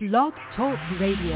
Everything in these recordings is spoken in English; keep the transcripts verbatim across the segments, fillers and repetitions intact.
Blog Talk Radio.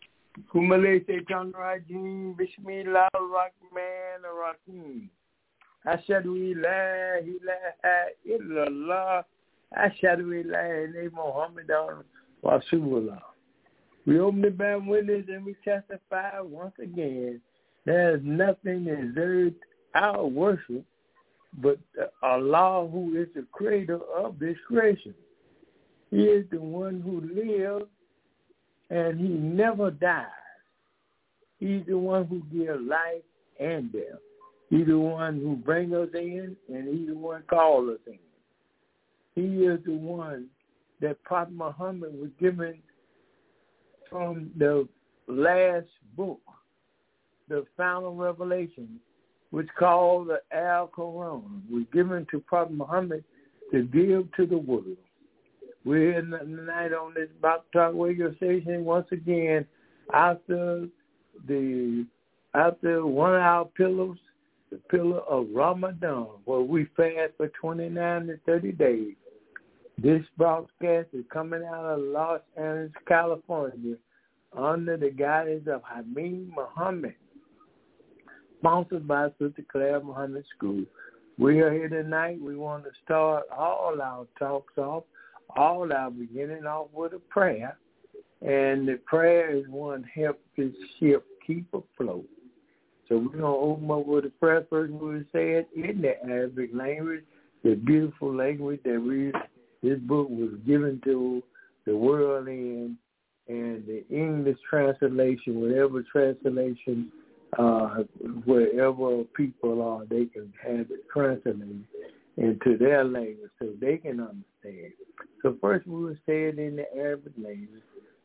Kumale Shaitan Rajim, Bismillah Rahman Rahim. Ashadu ilaha ilaha illallah. Ashadu ilaha Muhammadan Rasulullah. We open the bad windows and we testify once again there is nothing that deserves our worship but Allah, who is the creator of this creation. He is the one who lives and he never dies. He's the one who gives life and death. He's the one who brings us in and he's the one who calls us in. He is the one that Prophet Muhammad was given from the last book, the final revelation, which called the Al-Quran, was given to Prophet Muhammad to give to the world. We're here tonight on this Blog Talk radio station once again after the after one of our pillars, the pillar of Ramadan, where we fast for twenty-nine to thirty days. This broadcast is coming out of Los Angeles, California, under the guidance of Hamid Muhammad, sponsored by Sister Claire Muhammad School. We are here tonight. We want to start all our talks off, all our beginning off with a prayer. And the prayer is one help this ship keep afloat. So we're going to open up with a prayer. First, we say it in the Arabic language, the beautiful language that we, this book was given to the world in, and the English translation, whatever translation, uh, wherever people are, they can have it translated into their language so they can understand. So first we will say it in the Arabic language.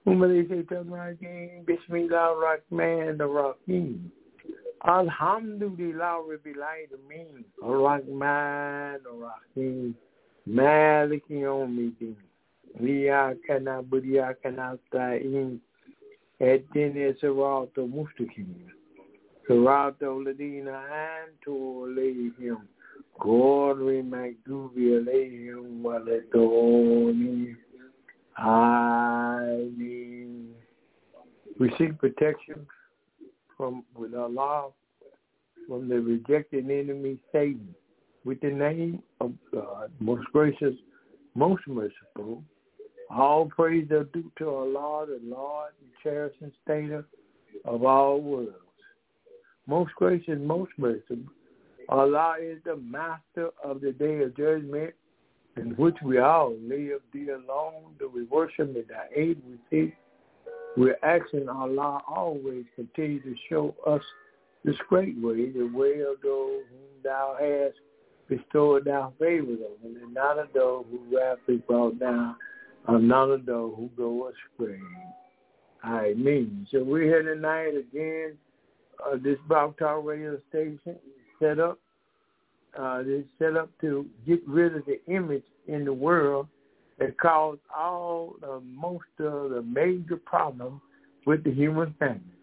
Bismillah ar-Rahman ar-Rahim. Alhamdulillah Rabbil Alamin. Ar-Rahman ar-Rahim. Malik yawmiddin. Iyyaka na'budu wa iyyaka nasta'in. Ihdina as-siratal mustaqim. Siratal ladina an'amta alayhim. Ghayril maghdubi alayhim waladdallin. Amen. We seek protection from with Allah from the rejected enemy Satan. With the name of God, most gracious, most merciful, all praise are due to Allah, the Lord, the cherishing sustainer of all worlds. Most gracious, most merciful, Allah is the master of the day of judgment, in which we all live dear long, do we worship in our aid we seek. We're asking Allah always continue to show us this great way, the way of those whom thou hast bestowed thy favor on, and not of those who wrath is brought down, or none of those who go astray. Amen. So we're here tonight again. Uh, this Blog Talk radio station set up. Uh, it's set up to get rid of the image in the world that caused all the most of the major problems with the human family.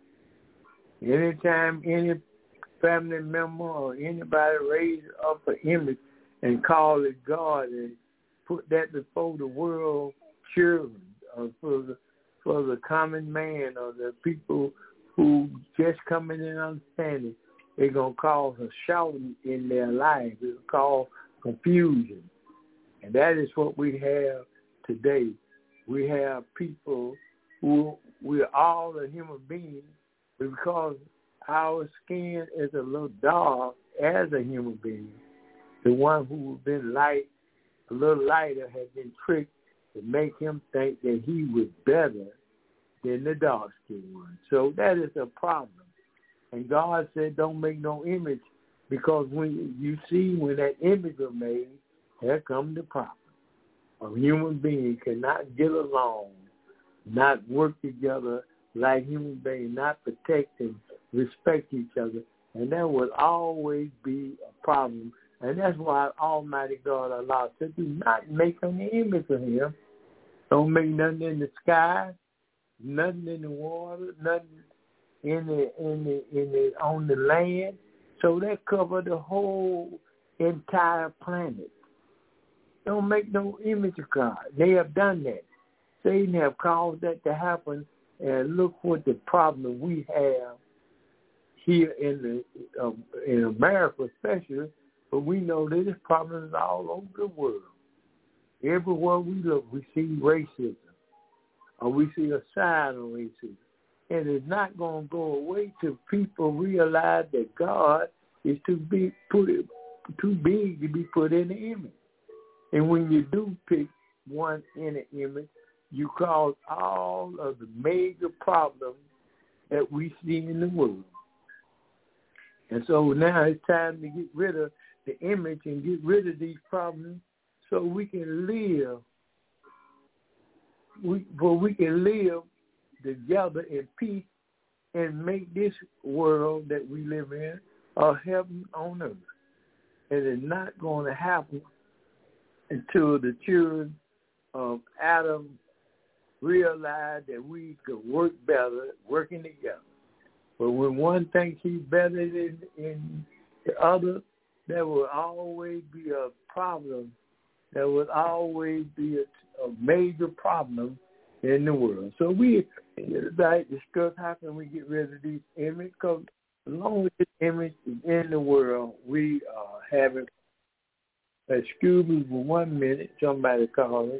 Anytime any family member or anybody raises up an image and call it God and put that before the world children or for the, for the common man or the people who just coming in understanding, it's going to cause a shouting in their life. It's going to cause confusion. And that is what we have today. We have people who, we're all a human being, but because our skin is a little dark as a human being, the one who's been light, a little lighter, has been tricked to make him think that he was better than the dark-skinned one. So that is a problem. And God said, don't make no image, because when you see when that image was made, there comes the problem. A human being cannot get along, not work together like human beings, not protect and respect each other. And that will always be a problem. And that's why Almighty God Allah said, do not make any image of him. Don't make nothing in the sky, nothing in the water, nothing in the in the in the on the land. So that covered the whole entire planet. Don't make no image of God. They have done that. Satan have caused that to happen, and look what the problem we have here in the uh, in America, especially But we know there's problems all over the world. Everywhere we look, we see racism, or we see a sign of racism. And it's not going to go away till people realize that God is too big, put it, too big to be put in the image. And when you do pick one in the image, you cause all of the major problems that we see in the world. And so now it's time to get rid of the image and get rid of these problems so we can live, we, so we can live together in peace and make this world that we live in a heaven on earth. And it's not going to happen until the children of Adam realize that we could work better working together. But when one thinks he's better than in the other, there will always be a problem. There will always be a, a major problem in the world. So we like discuss how can we get rid of these images, because as long as this image is in the world, we are having, excuse me for one minute, somebody calling.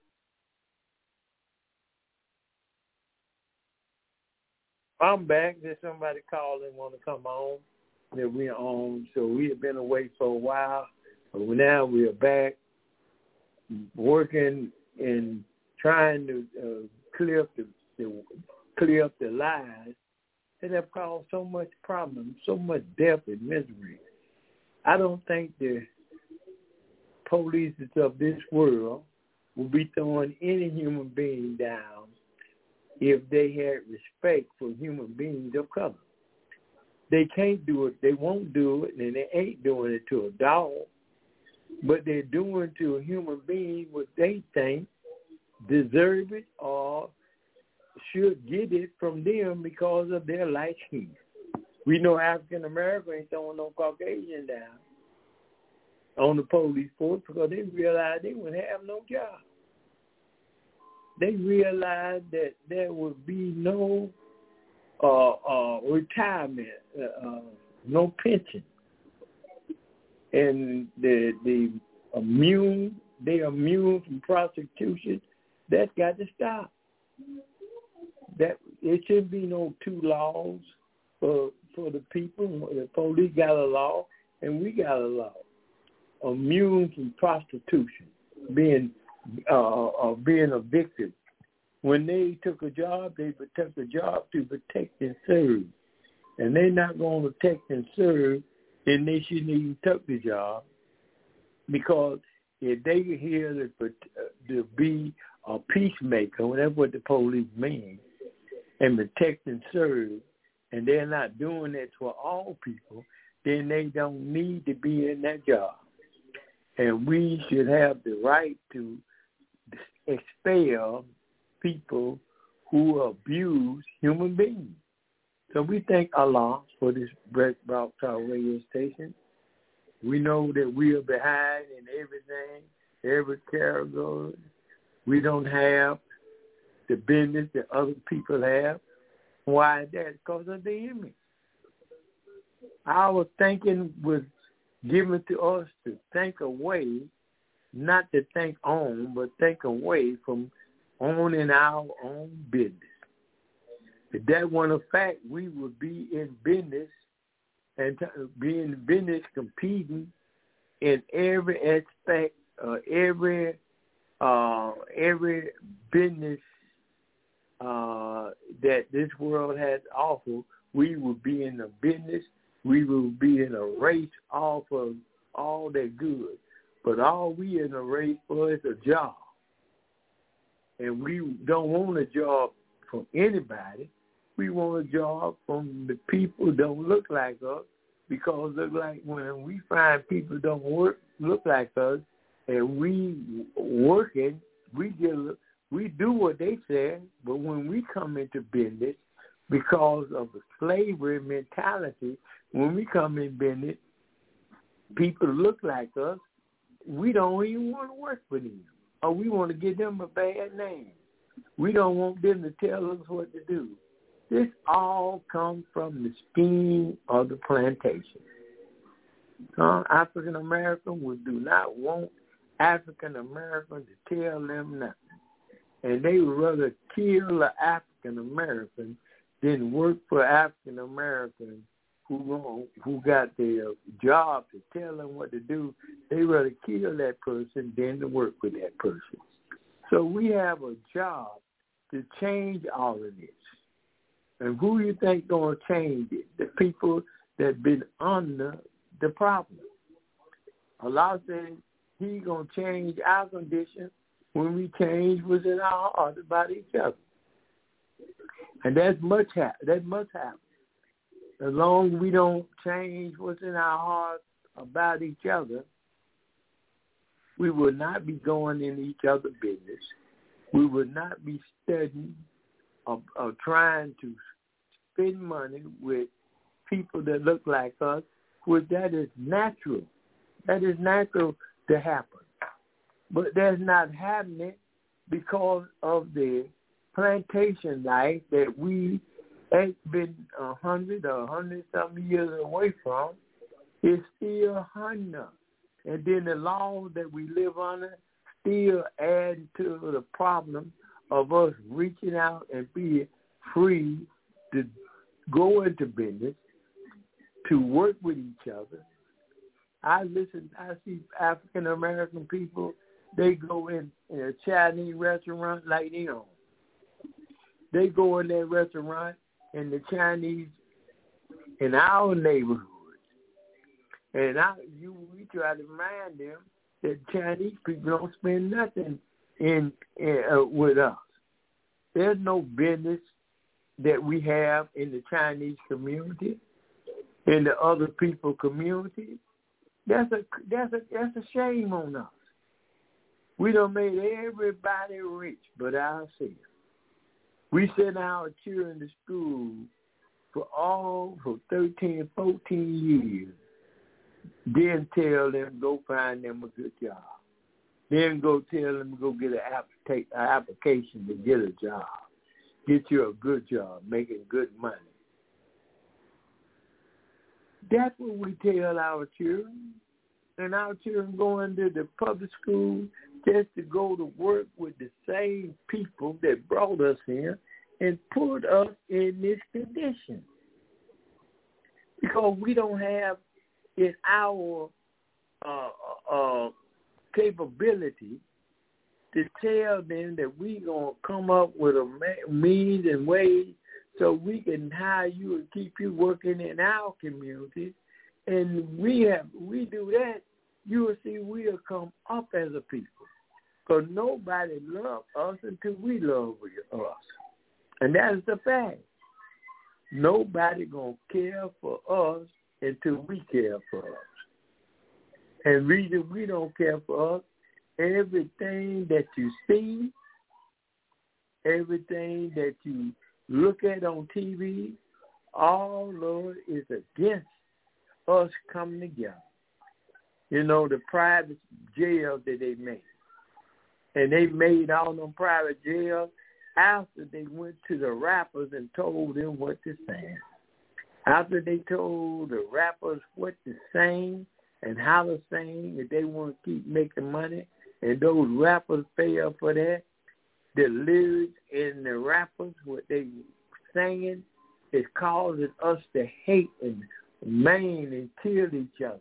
I'm back. There's somebody calling, want to come on that we're on. So we have been away for a while, but now we are back working and trying to uh, clear up the, the clear up the lies that have caused so much problem, so much death and misery. I don't think the police of this world will be throwing any human being down if they had respect for human beings of color. They can't do it, they won't do it, and they ain't doing it to a dog, but they're doing to a human being what they think deserve it or should get it from them because of their light skin. We know African Americans ain't throwing no Caucasian down on the police force because they realized they would have no job. They realized that there would be no uh, uh, retirement, uh, uh, no pension, and the the immune they are immune from prostitution. That's got to stop. That it should be no two laws for for the people. The police got a law, and we got a law. Immune from prostitution, being uh, uh, being a victim. When they took a job, they took a job to protect and serve. And they're not going to protect and serve, then they shouldn't even take the job. Because if they are here to, to be a peacemaker, that's what the police mean, and protect and serve, and they're not doing it for all people, then they don't need to be in that job. And we should have the right to expel people who abuse human beings. So we thank Allah for this Break Talk radio station. We know that we are behind in everything, every category. We don't have the business that other people have. Why is that? Because of the image. Our thinking was given to us to think away, not to think on, but think away from owning our own business. If that weren't a fact, we would be in business and t- be in business competing in every aspect, uh, every uh, every business uh, that this world has to offer. We would be in a business. We will be in a race off of all that good. But all we in a race for is a job. And we don't want a job from anybody. We want a job from the people who don't look like us, because look like when we find people don't work look like us, and we working, we get we do what they say. But when we come into business, because of the slavery mentality, when we come in business, people look like us. We don't even want to work for them, or we want to give them a bad name. We don't want them to tell us what to do. This all comes from the scheme of the plantation. Some African Americans would do not want African Americans to tell them nothing. And they would rather kill an African American than work for African Americans who who got their job to tell them what to do. They rather kill that person than to work with that person. So we have a job to change all of this. And who you think going to change it? The people that been under the problem. Allah says He going to change our condition when we change what's in our hearts about each other. And that's much happen. That must happen. As long as we don't change what's in our hearts about each other, we will not be going in each other's business. We will not be studying or, or trying to spend money with people that look like us, which that is natural. That is natural to happen. But that's not happening because of the plantation life that we ain't been a hundred or a hundred something years away from. It's still hunting us. And then the laws that we live under still add to the problem of us reaching out and being free to go into business, to work with each other. I listen, I see African American people, they go in, in a Chinese restaurant like they own. They go in that restaurant and the Chinese in our neighborhood. And I, you, we try to remind them that Chinese people don't spend nothing in, in uh, with us. There's no business that we have in the Chinese community, in the other people community. That's a that's a that's a shame on us. We done made everybody rich but ourselves. We send our children to school for all for thirteen, fourteen years. Then tell them go find them a good job. Then go tell them go get an applica- application to get a job. Get you a good job, making good money. That's what we tell our children. And our children going to the public school just to go to work with the same people that brought us here and put us in this condition. Because we don't have in our uh, uh, capability to tell them that we're going to come up with a means and ways so we can hire you and keep you working in our community. And we have we do that, you will see we'll come up as a people. Because nobody loves us until we love us. And that's the fact. Nobody going to care for us until we care for us. And reason we don't care for us, everything that you see, everything that you look at on T V, all of it is against us coming together. You know, the private jails that they made. And they made all them private jails after they went to the rappers and told them what to sing. After they told the rappers what to sing and how to sing, if they want to keep making money, and those rappers fail for that, the lyrics in the rappers, what they singing, is causing us to hate and maim and kill each other.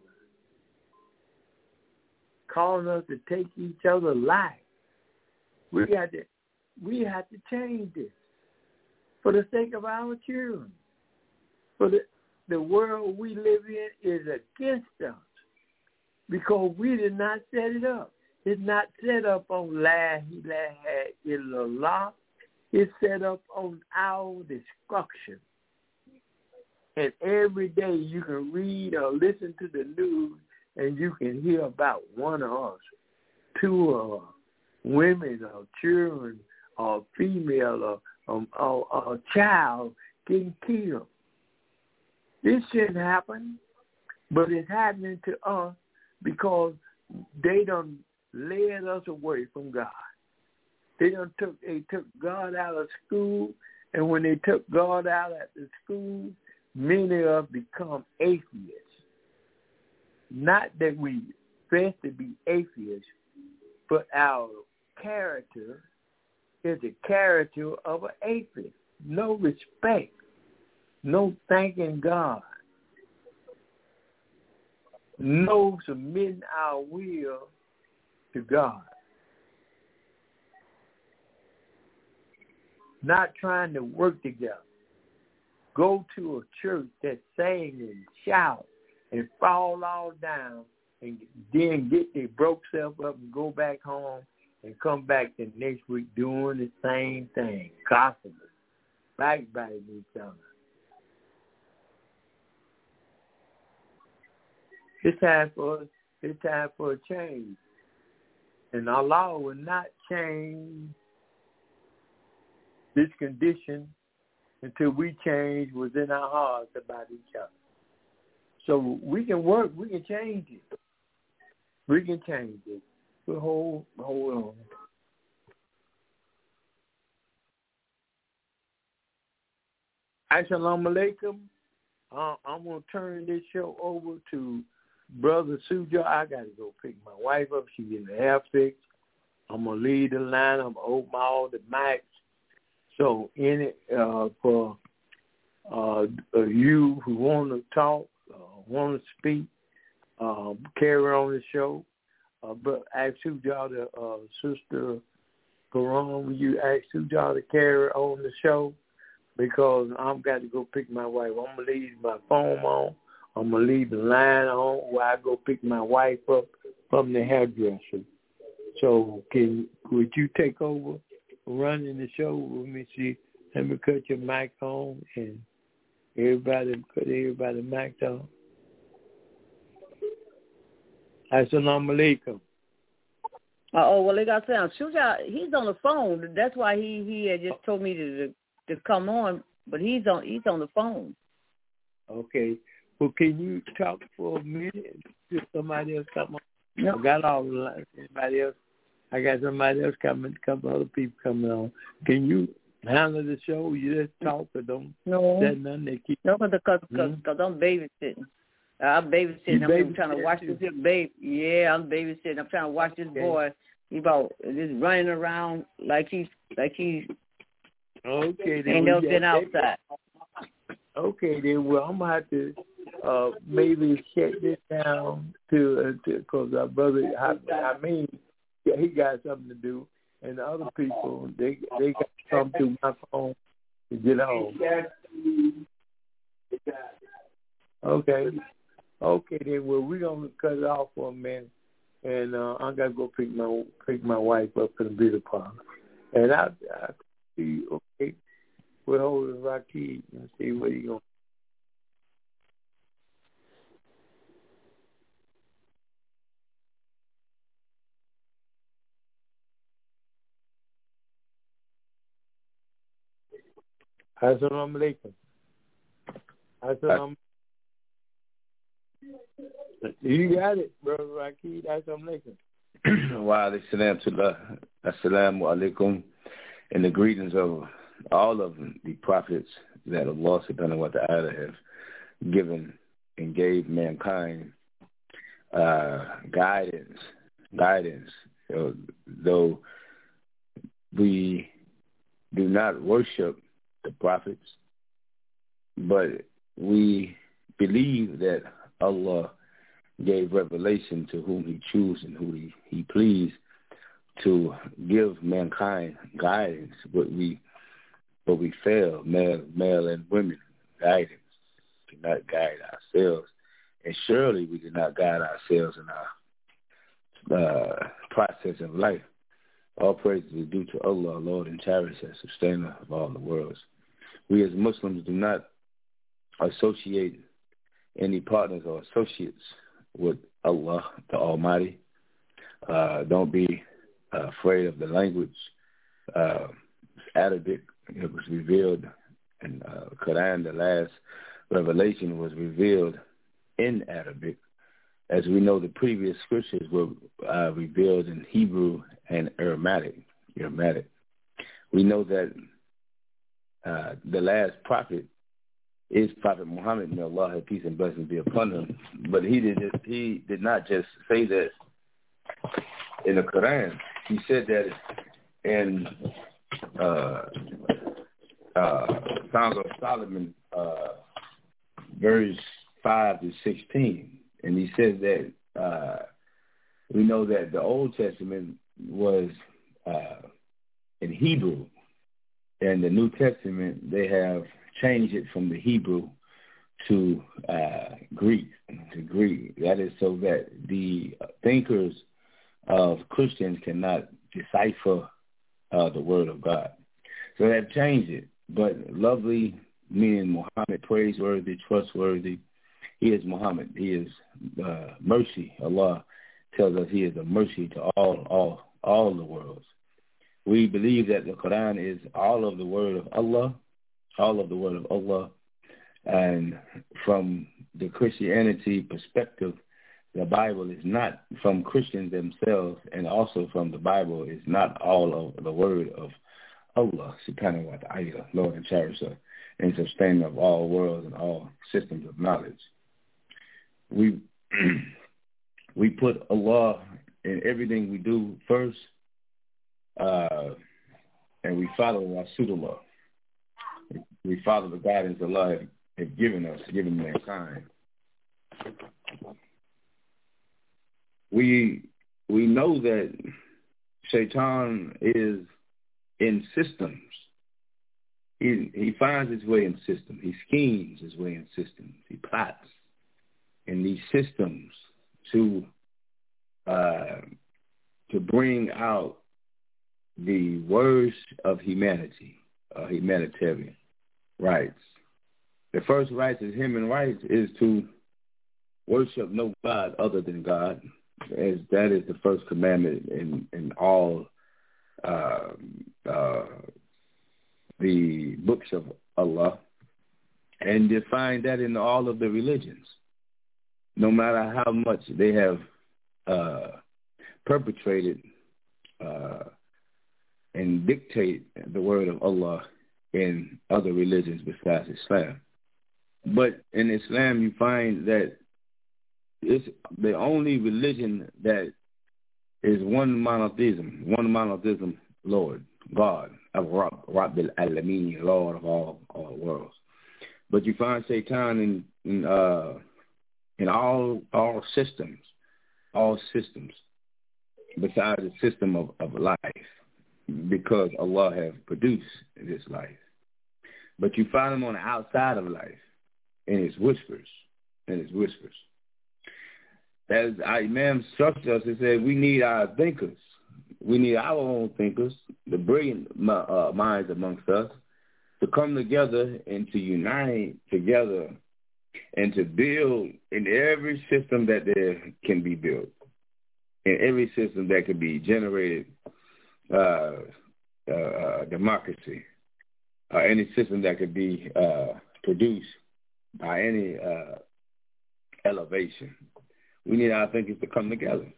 Causing us to take each other's life. We got to, we have to change this for the sake of our children. For the, the world we live in is against us because we did not set it up. It's not set up on La ilaha illallah. It's set up on our destruction. And every day you can read or listen to the news and you can hear about one of us, two of us, women or children or female or, or, or, or a child getting killed. This shouldn't happen, but it's happening to us because they done led us away from God. They done took they took God out of school, and when they took God out of the school, many of us become atheists. not that we profess to be atheists, but our character is the character of an atheist. No respect, no thanking God, no submitting our will to God, not trying to work together. Go to a church that sing and shout and fall all down and then get their broke self up and go back home and come back the next week doing the same thing, gossiping, backbiting each other. It's time for it's time for a change. And Allah will not change this condition until we change what's in our hearts about each other. So we can work, we can change it. We can change it. But hold, hold on. Assalamu alaikum. Uh, I'm going to turn this show over to Brother Suja. I got to go pick my wife up. She's getting the hair fixed. I'm going to lead the line. I'm going to open all the mics. So in it, uh, for uh, you who want to talk, uh, want to speak, uh, carry on the show, uh, but ask Suja, the uh, Sister Quran, will you ask Suja to carry on the show? Because I've got to go pick my wife. I'm going to leave my phone on. I'm going to leave the line on while I go pick my wife up from the hairdresser. So can would you take over running the show? Let me see. Let me cut your mic on and everybody cut everybody mic on. Assalamu alaikum. Uh, oh, well, like I said, Shuja, he's on the phone. That's why he, he had just told me to to come on, but he's on he's on the phone. Okay. Well, can you talk for a minute? If somebody else come on. Yep. I got all the lines. Anybody else? I got somebody else coming, a couple other people coming on. Can you handle the show? You just talk or don't no. say nothing? They keep... No, because hmm? I'm babysitting. I'm babysitting. You I'm babysitting trying to watch too. this baby. Yeah, I'm babysitting. I'm trying to watch this okay. boy. He about just running around like he's like he's okay. Then ain't never been outside. Okay, then well I'm gonna have to uh, maybe shut this down to because uh, our brother I, I mean he got something to do, and the other people they they got to come through my phone to get home. Okay. Okay, then well we're gonna cut it off for a minute, and uh, I gotta go pick my pick my wife up in the beauty parlor, and I I see okay we're holding Rakib and see where you going. Assalamu alaikum. Assalamu. You got it, brother Rakib. Assalamu alaikum. Wa alaikum salam to Allah. Assalamu alaikum. And the greetings of all of the prophets that Allah subhanahu wa ta'ala have given and gave mankind uh, guidance, guidance. Uh, though we do not worship the prophets, but we believe that Allah gave revelation to whom he chose and who he, he pleased to give mankind guidance, but we but we fail, male, male and women, guidance. We do not guide ourselves, and surely we do not guide ourselves in our uh, process of life. All praises is due to Allah, Lord and Cherisher, sustainer of all the worlds. We as Muslims do not associate any partners or associates with Allah, the Almighty. Uh, don't be uh, afraid of the language. Uh, Arabic, it was revealed in uh, Quran. The last revelation was revealed in Arabic. As we know, the previous scriptures were uh, revealed in Hebrew and Aramaic. Aramaic. We know that uh, the last prophet is Prophet Muhammad, may Allah have peace and blessings be upon him. But he did he did not just say that in the Quran. He said that in uh, uh, Song of Solomon, uh, verse five to sixteen, and he says that uh, we know that the Old Testament was uh, in Hebrew, and the New Testament they have changed it from the Hebrew to uh, Greek. To Greek. That is so that the thinkers of Christians cannot decipher uh, the Word of God. So they've changed it. But lovely, meaning Muhammad, praiseworthy, trustworthy. He is Muhammad. He is uh, mercy. Allah tells us he is a mercy to all, all, all the worlds. We believe that the Quran is all of the word of Allah, all of the word of Allah. And from the Christianity perspective, the Bible is not, from Christians themselves, and also from the Bible, is not all of the word of Allah, subhanahu wa ta'ala, Lord and cherisher, and sustainer of all worlds and all systems of knowledge. We we put Allah in everything we do first, uh, and we follow Rasulullah. We follow the guidance Allah has, has given us, given mankind. We we know that Shaitan is in systems. He he finds his way in systems. He schemes his way in systems. He plots in these systems to uh, to bring out the worst of humanity, uh, humanitarian rights. The first rights is human rights is to worship no God other than God, as that is the first commandment in, in all uh, uh, the books of Allah, and you find that in all of the religions. No matter how much they have uh, perpetrated uh, and dictate the word of Allah in other religions besides Islam. But in Islam, you find that it's the only religion that is one monotheism, one monotheism Lord, God, Rabbil Alameen, Lord of all, all worlds. But you find Satan in in, uh, in all all systems, all systems, besides the system of, of life, because Allah has produced this life. But you find him on the outside of life, in his whispers, in his whispers. As our Imam instructed us, he said, we need our thinkers. We need our own thinkers, the brilliant uh, minds amongst us, to come together and to unite together and to build in every system that there can be built, in every system that could be generated uh, uh, uh, democracy, or any system that could be uh, produced by any uh, elevation. We need our thinkers to come together.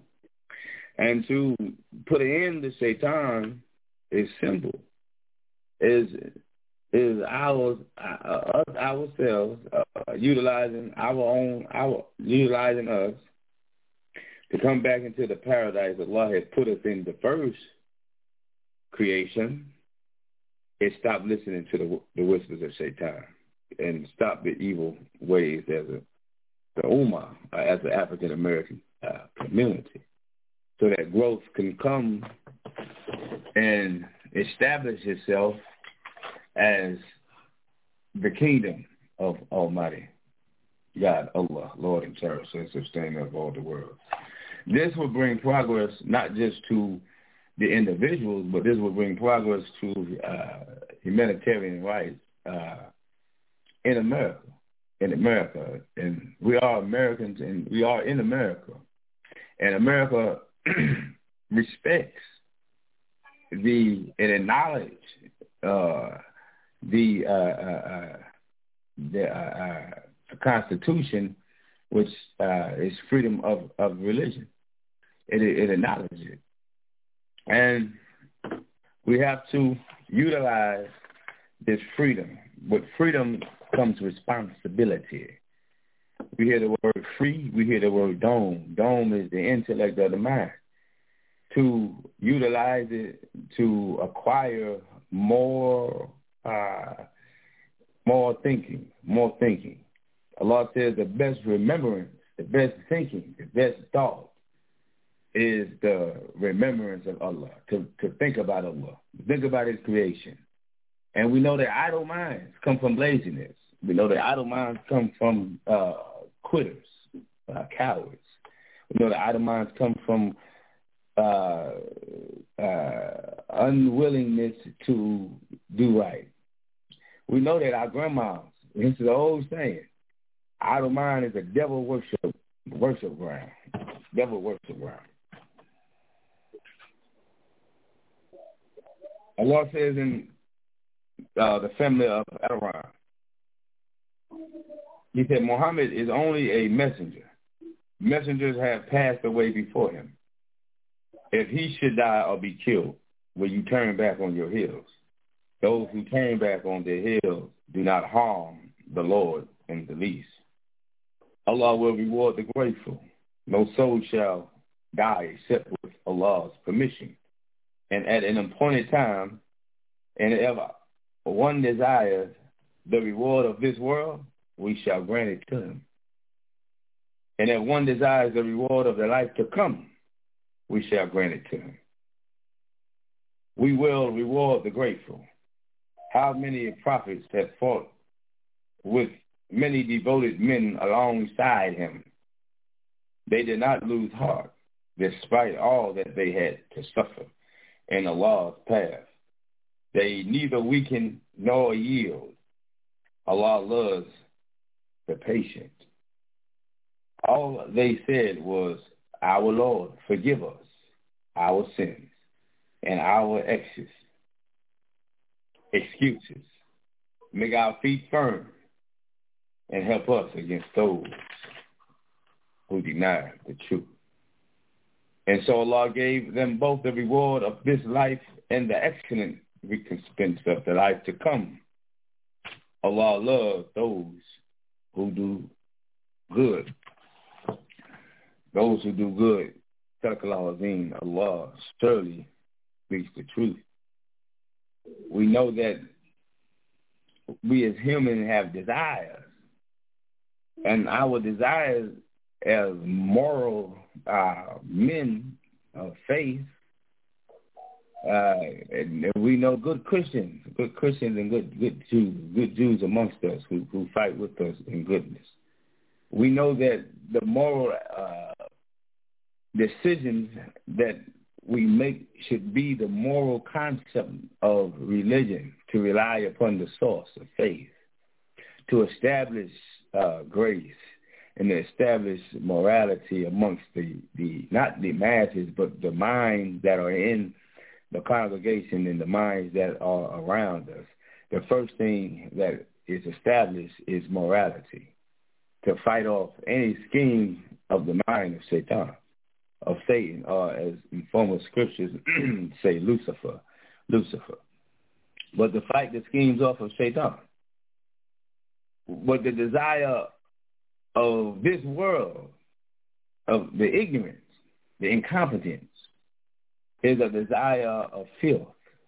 And to put an end to Satan is simple. Is is our uh, us ourselves uh, utilizing our own our utilizing us to come back into the paradise that Allah has put us in the first creation, and stop listening to the, the whispers of Satan and stop the evil ways as a the Ummah, uh, as an African American uh, community, so that growth can come and establish itself as the kingdom of Almighty God, Allah, Lord and cherisher and sustainer of all the world. This will bring progress not just to the individuals, but this will bring progress to uh, humanitarian rights uh, in America. In America, and we are Americans, and we are in America, and America respects the and acknowledge uh, the uh, uh, the uh, uh, Constitution, which uh, is freedom of, of religion. It, it acknowledges it, and we have to utilize this freedom. But freedom comes responsibility. We hear the word free. We hear the word dome. Dome is the intellect of the mind. To utilize it to acquire more, uh, more thinking, more thinking. Allah says the best remembrance, the best thinking, the best thought is the remembrance of Allah, to, to think about Allah, think about His creation. And we know that idle minds come from laziness. We know that idle minds come from uh, quitters, uh, cowards. We know that idle minds come from uh, uh, unwillingness to do right. We know that our grandmas, this is the old saying, idle mind is a devil worship worship ground. Devil worship ground. Allah says in uh, the family of Aaron, He said, Muhammad is only a messenger. Messengers have passed away before him. If he should die or be killed, will you turn back on your heels? Those who turn back on their heels do not harm the Lord in the least. Allah will reward the grateful. No soul shall die except with Allah's permission. And at an appointed time, and if one desires the reward of this world, we shall grant it to him. And if one desires the reward of the life to come, we shall grant it to him. We will reward the grateful. How many prophets have fought with many devoted men alongside him? They did not lose heart, despite all that they had to suffer in Allah's path. They neither weaken nor yield. Allah loves the patient. All they said was, our Lord, forgive us our sins and our exes, excuses. Make our feet firm and help us against those who deny the truth. And so Allah gave them both the reward of this life and the excellent recompense of the life to come. Allah loves those who do good. Those who do good, Sadaqallahu Azim, Allah surely speaks the truth. We know that we as humans have desires, and our desires as moral uh, men of faith, uh, and we know good Christians, good Christians and good good Jews, good Jews amongst us who, who fight with us in goodness. We know that the moral uh, decisions that we make should be the moral concept of religion, to rely upon the source of faith, to establish uh, grace, and to establish morality amongst the, the, not the masses, but the minds that are in the congregation and the minds that are around us. The first thing that is established is morality, to fight off any scheme of the mind of Satan, of Satan, or as in former scriptures say, Lucifer, Lucifer. But to fight the schemes off of Satan. But the desire of this world, of the ignorance, the incompetence, is a desire of filth.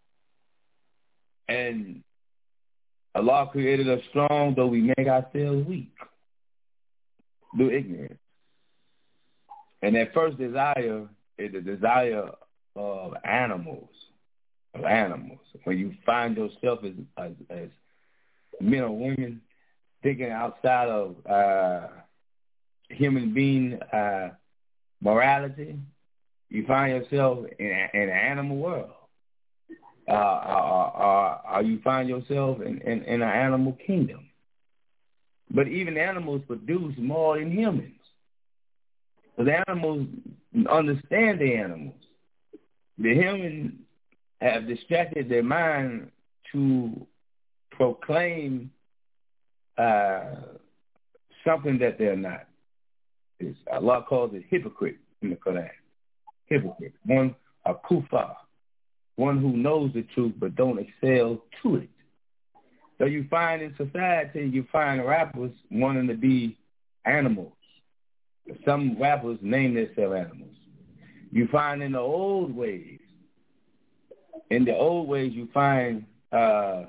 And Allah created us strong, though we make ourselves weak through ignorance. And that first desire is the desire of animals, of animals. When you find yourself as, as, as men or women thinking outside of uh, human being uh, morality, you find yourself in, in an animal world. Uh, or, or, or you find yourself in, in, in an animal kingdom. But even animals produce more than humans. So the animals understand the animals. The humans have distracted their mind to proclaim uh, something that they're not. It's, Allah calls it hypocrite in the Quran. Hypocrite. One, a kuffar. One who knows the truth but don't excel to it. So you find in society, you find rappers wanting to be animals. Some rappers name themselves animals. You find in the old ways, in the old ways you find, uh,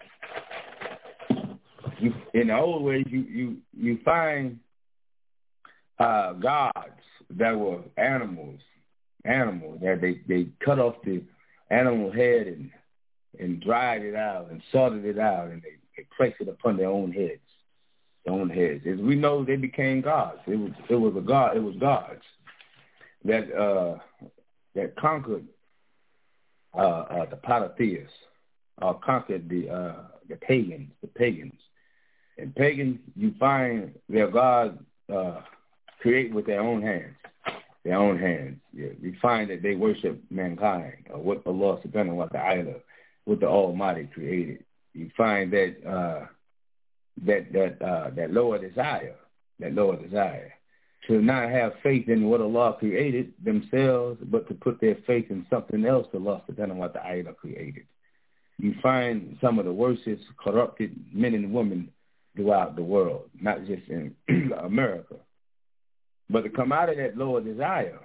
you, in the old ways you, you, you find uh, gods that were animals, animals, that they, they cut off the animal head and and dried it out and sorted it out, and they, they placed it upon their own heads, their own heads. As we know, they became gods. It was it was a god. It was gods that uh, that conquered uh, uh, the polytheists, or conquered the uh, the pagans, the pagans. And pagans, you find their gods uh, create with their own hands. Their own hands. Yeah. We find that they worship mankind, or what Allah subhanahu wa ta'ala, what the Almighty created. You find that uh, that that uh, that lower desire, that lower desire, to not have faith in what Allah created themselves, but to put their faith in something else Allah subhanahu wa ta'ala created. You find some of the worstest corrupted men and women throughout the world, not just in America. But to come out of that lower desire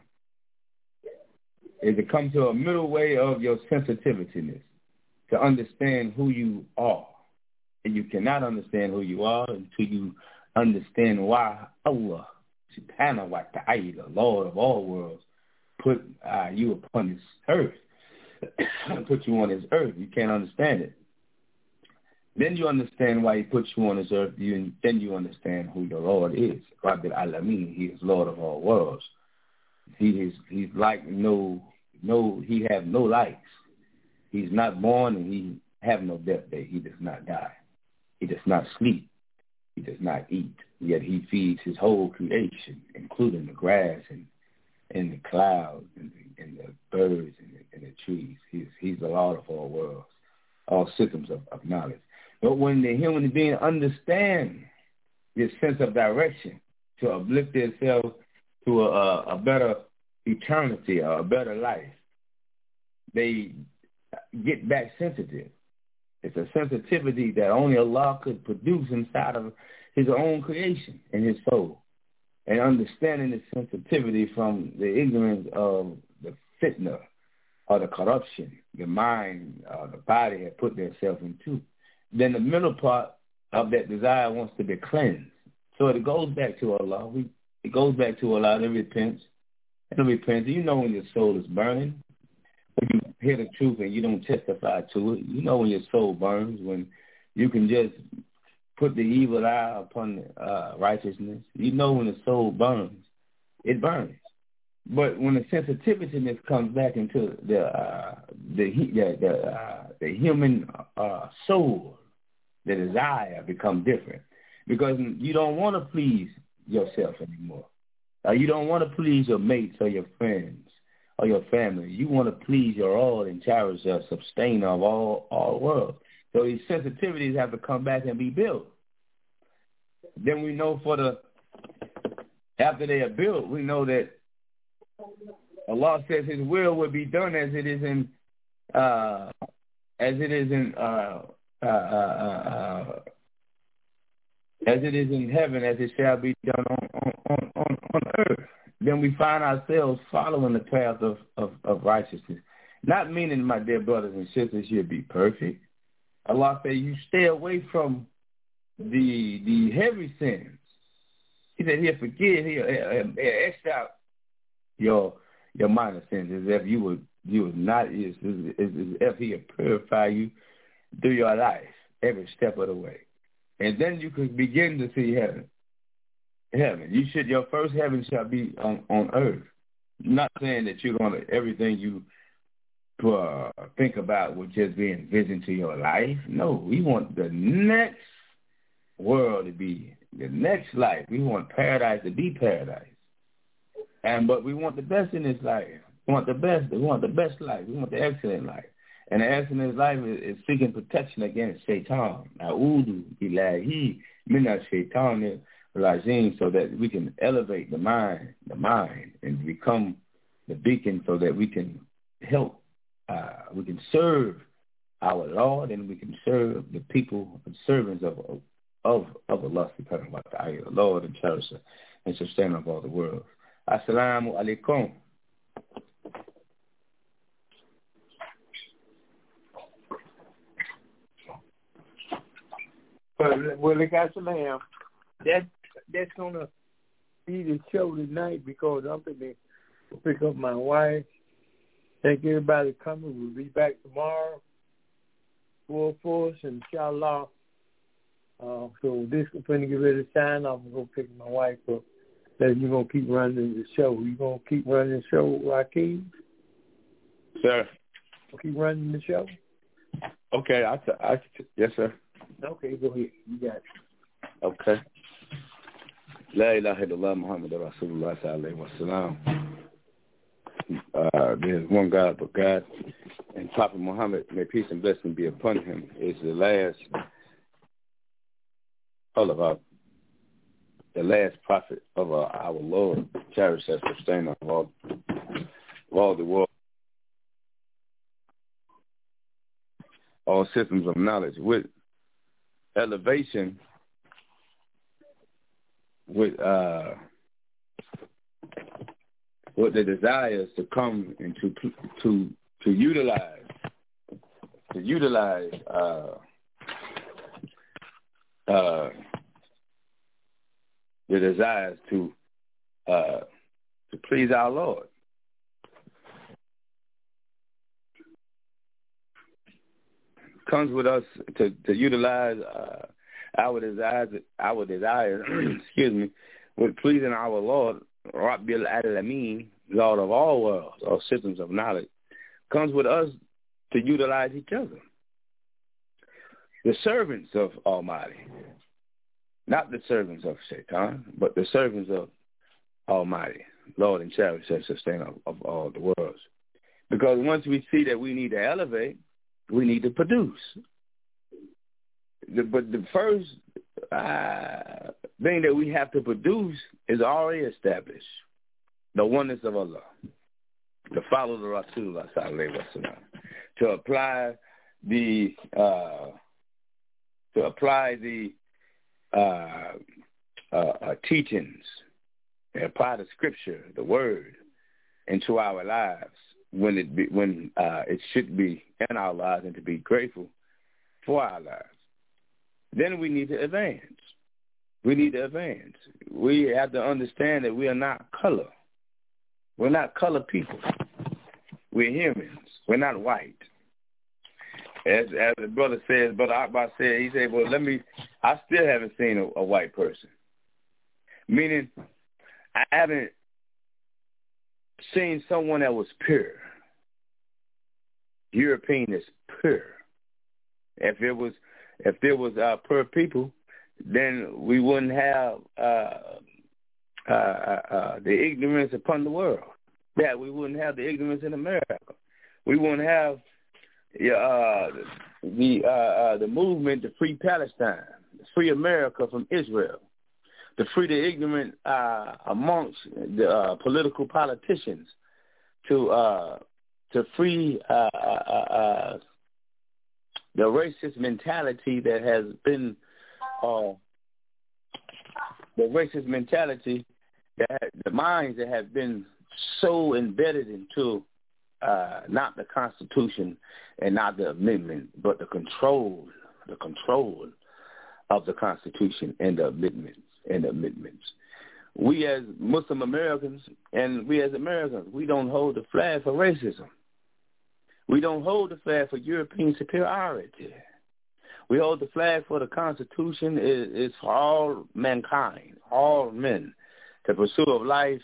is to come to a middle way of your sensitiveness, to understand who you are. And you cannot understand who you are until you understand why Allah, subhanahu wa ta'ala, Lord of all worlds, put uh, you upon this earth, put you on this earth. You can't understand it. Then you understand why he put you on this earth. You, then you understand who your Lord is. Rabbil Alameen, he is Lord of all worlds. He is, he's like no, no, he have no likes. He's not born and he have no death day. He does not die. He does not sleep. He does not eat. Yet he feeds his whole creation, including the grass and, and the clouds and the, and the birds and the, and the trees. He's, he's the Lord of all worlds, all systems of, of knowledge. But when the human being understand this sense of direction to uplift themselves to a, a better eternity or a better life, they get back sensitive. It's a sensitivity that only Allah could produce inside of his own creation and his soul. And understanding this sensitivity from the ignorance of the fitna or the corruption the mind or the body had put themselves into. Then the middle part of that desire wants to be cleansed. So it goes back to Allah. We, it goes back to Allah and repents. And repents. You know when your soul is burning. When you hear the truth and you don't testify to it. You know when your soul burns, when you can just put the evil eye upon uh, righteousness. You know when the soul burns. It burns. But when the sensitiveness comes back into the uh, the the the, uh, the human uh, soul, the desire becomes different, because you don't want to please yourself anymore. Uh, you don't want to please your mates or your friends or your family. You want to please your all and cherish your sustainer of all all worlds. So these sensitivities have to come back and be built. Then we know for the after they are built, we know that Allah says His will will be done as it is in, uh, as it is in, uh, uh, uh, uh, as it is in heaven, as it shall be done on on, on, on earth. Then we find ourselves following the path of, of, of righteousness. Not meaning, my dear brothers and sisters, you'll be perfect. Allah says you stay away from the the heavy sins. He said He'll forgive, He'll, he'll, he'll X out your your minor sins, as if you would you would not is as if He would purify you through your life every step of the way, and then you can begin to see heaven. Heaven, you should your first heaven shall be on, on earth. Not saying that you're gonna everything you uh, think about will just be envisioned to your life. No, we want the next world to be the next life. We want paradise to be paradise. And but we want the best in this life. We want the best. We want the best life. We want the excellent life. And the excellent life is, is seeking protection against Shaitan. A'udhu billahi minash shaitanir rajim, so that we can elevate the mind, the mind, and become the beacon, so that we can help, uh, we can serve our Lord, and we can serve the people, the servants of of of Allah subhanahu wa ta'ala, the Lord and cherisher and sustainer of all the world. Assalamu alaikum. Well, well, like I said, that that's gonna be the show tonight because I'm gonna pick up my wife. Thank everybody coming. We'll be back tomorrow, full force, inshallah. Uh, so this is going to get ready to sign off. I'm going to pick my wife up. Then you're going to keep running the show. You going to keep running the show, Rakeem? Sir. Keep running the show? Okay. I, t- I t- yes, sir. Okay, go ahead. You got it. Okay. La ilaha illallah Muhammad Rasulullah sallallahu wa sallam. Uh, there's one God but God, and Prophet Muhammad, may peace and blessing be upon him, is the last, all of our, the last prophet of our, our Lord, cherish and sustainer of all, of all the world, all systems of knowledge, with elevation, with uh, with the desires to come and to to to utilize to utilize uh, uh, the desires to uh, to please our Lord. Comes with us to, to utilize uh, our desires, our desires, excuse me, with pleasing our Lord, Rabbil Alameen, Lord of all worlds, or systems of knowledge. Comes with us to utilize each other. The servants of Almighty, not the servants of Shaitan, but the servants of Almighty, Lord and Cherish and Sustainer of, of all the worlds. Because once we see that we need to elevate, we need to produce. The, but the first uh, thing that we have to produce is already established. The oneness of Allah. To follow the Rasulullah sallallahu alaihi wasallam. To apply the uh, to apply the uh, uh, uh, teachings, and apply the scripture, the word, into our lives when it be, when uh, it should be in our lives, and to be grateful for our lives. Then we need to advance. We need to advance. We have to understand that we are not color. We're not color people. We're humans. We're not white. As as the brother says, Brother Akbar said, he said, well, let me, I still haven't seen a, a white person. Meaning, I haven't seen someone that was pure. European is pure. If it was, if there was uh, pure people, then we wouldn't have uh, uh, uh, the ignorance upon the world. Yeah, we wouldn't have the ignorance in America. We wouldn't have uh, the uh, uh, the movement to free Palestine, to free America from Israel, to free the ignorant uh, amongst the uh, political politicians, to uh, to free uh, uh, uh, the racist mentality that has been uh, the racist mentality that the minds that have been so embedded into uh, not the Constitution and not the amendment, but the control, the control of the Constitution and the amendments and the amendments. We as Muslim Americans and we as Americans, we don't hold the flag for racism. We don't hold the flag for European superiority. We hold the flag for the Constitution is, is for all mankind, all men, the pursuit of life,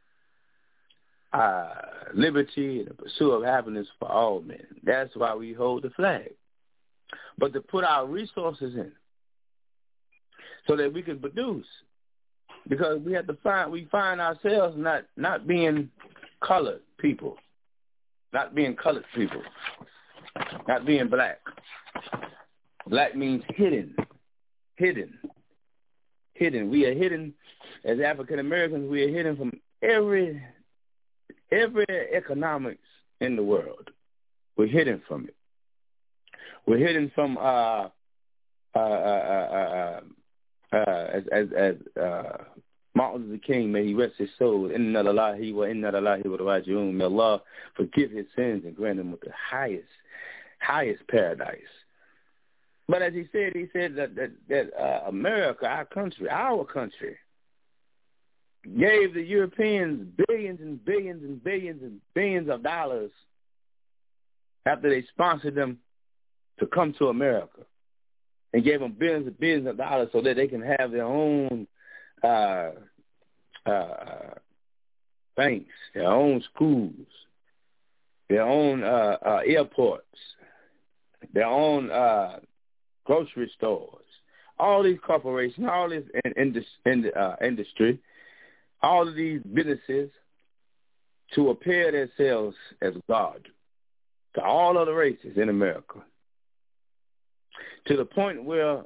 uh, liberty, and the pursuit of happiness for all men. That's why we hold the flag. But to put our resources in so that we can produce, because we have to find, we find ourselves not, not being colored people, not being colored people, not being black. Black means hidden, hidden, hidden. We are hidden as African Americans. We are hidden from every every economics in the world. We're hidden from it. we're hidden from uh, uh, uh, uh, uh, as as as uh, Martin Luther King, may he rest his soul. Inna lillahi wa inna ilaihi raji'un. May Allah forgive his sins and grant him with the highest, highest paradise. But as he said, he said that that, that uh, America, our country, our country, gave the Europeans billions and billions and billions and billions of dollars after they sponsored them to come to America, and gave them billions and billions of dollars so that they can have their own uh, uh, banks, their own schools, their own uh, uh, airports, their own uh, grocery stores, all these corporations, all this in, in, in, uh, industry, all of these businesses to appear themselves as God to all other races in America, to the point where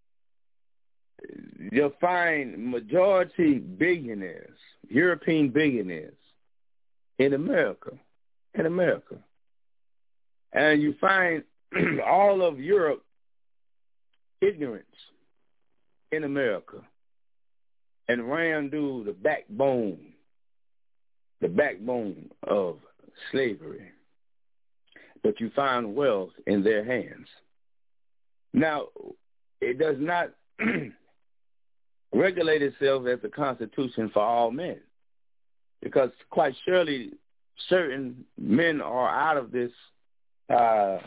you'll find majority billionaires, European billionaires, in America, in America. And you find all of Europe ignorance in America and ran through the backbone, the backbone of slavery. But you find wealth in their hands. Now, it does not regulate itself as the Constitution for all men, because quite surely certain men are out of this, uh,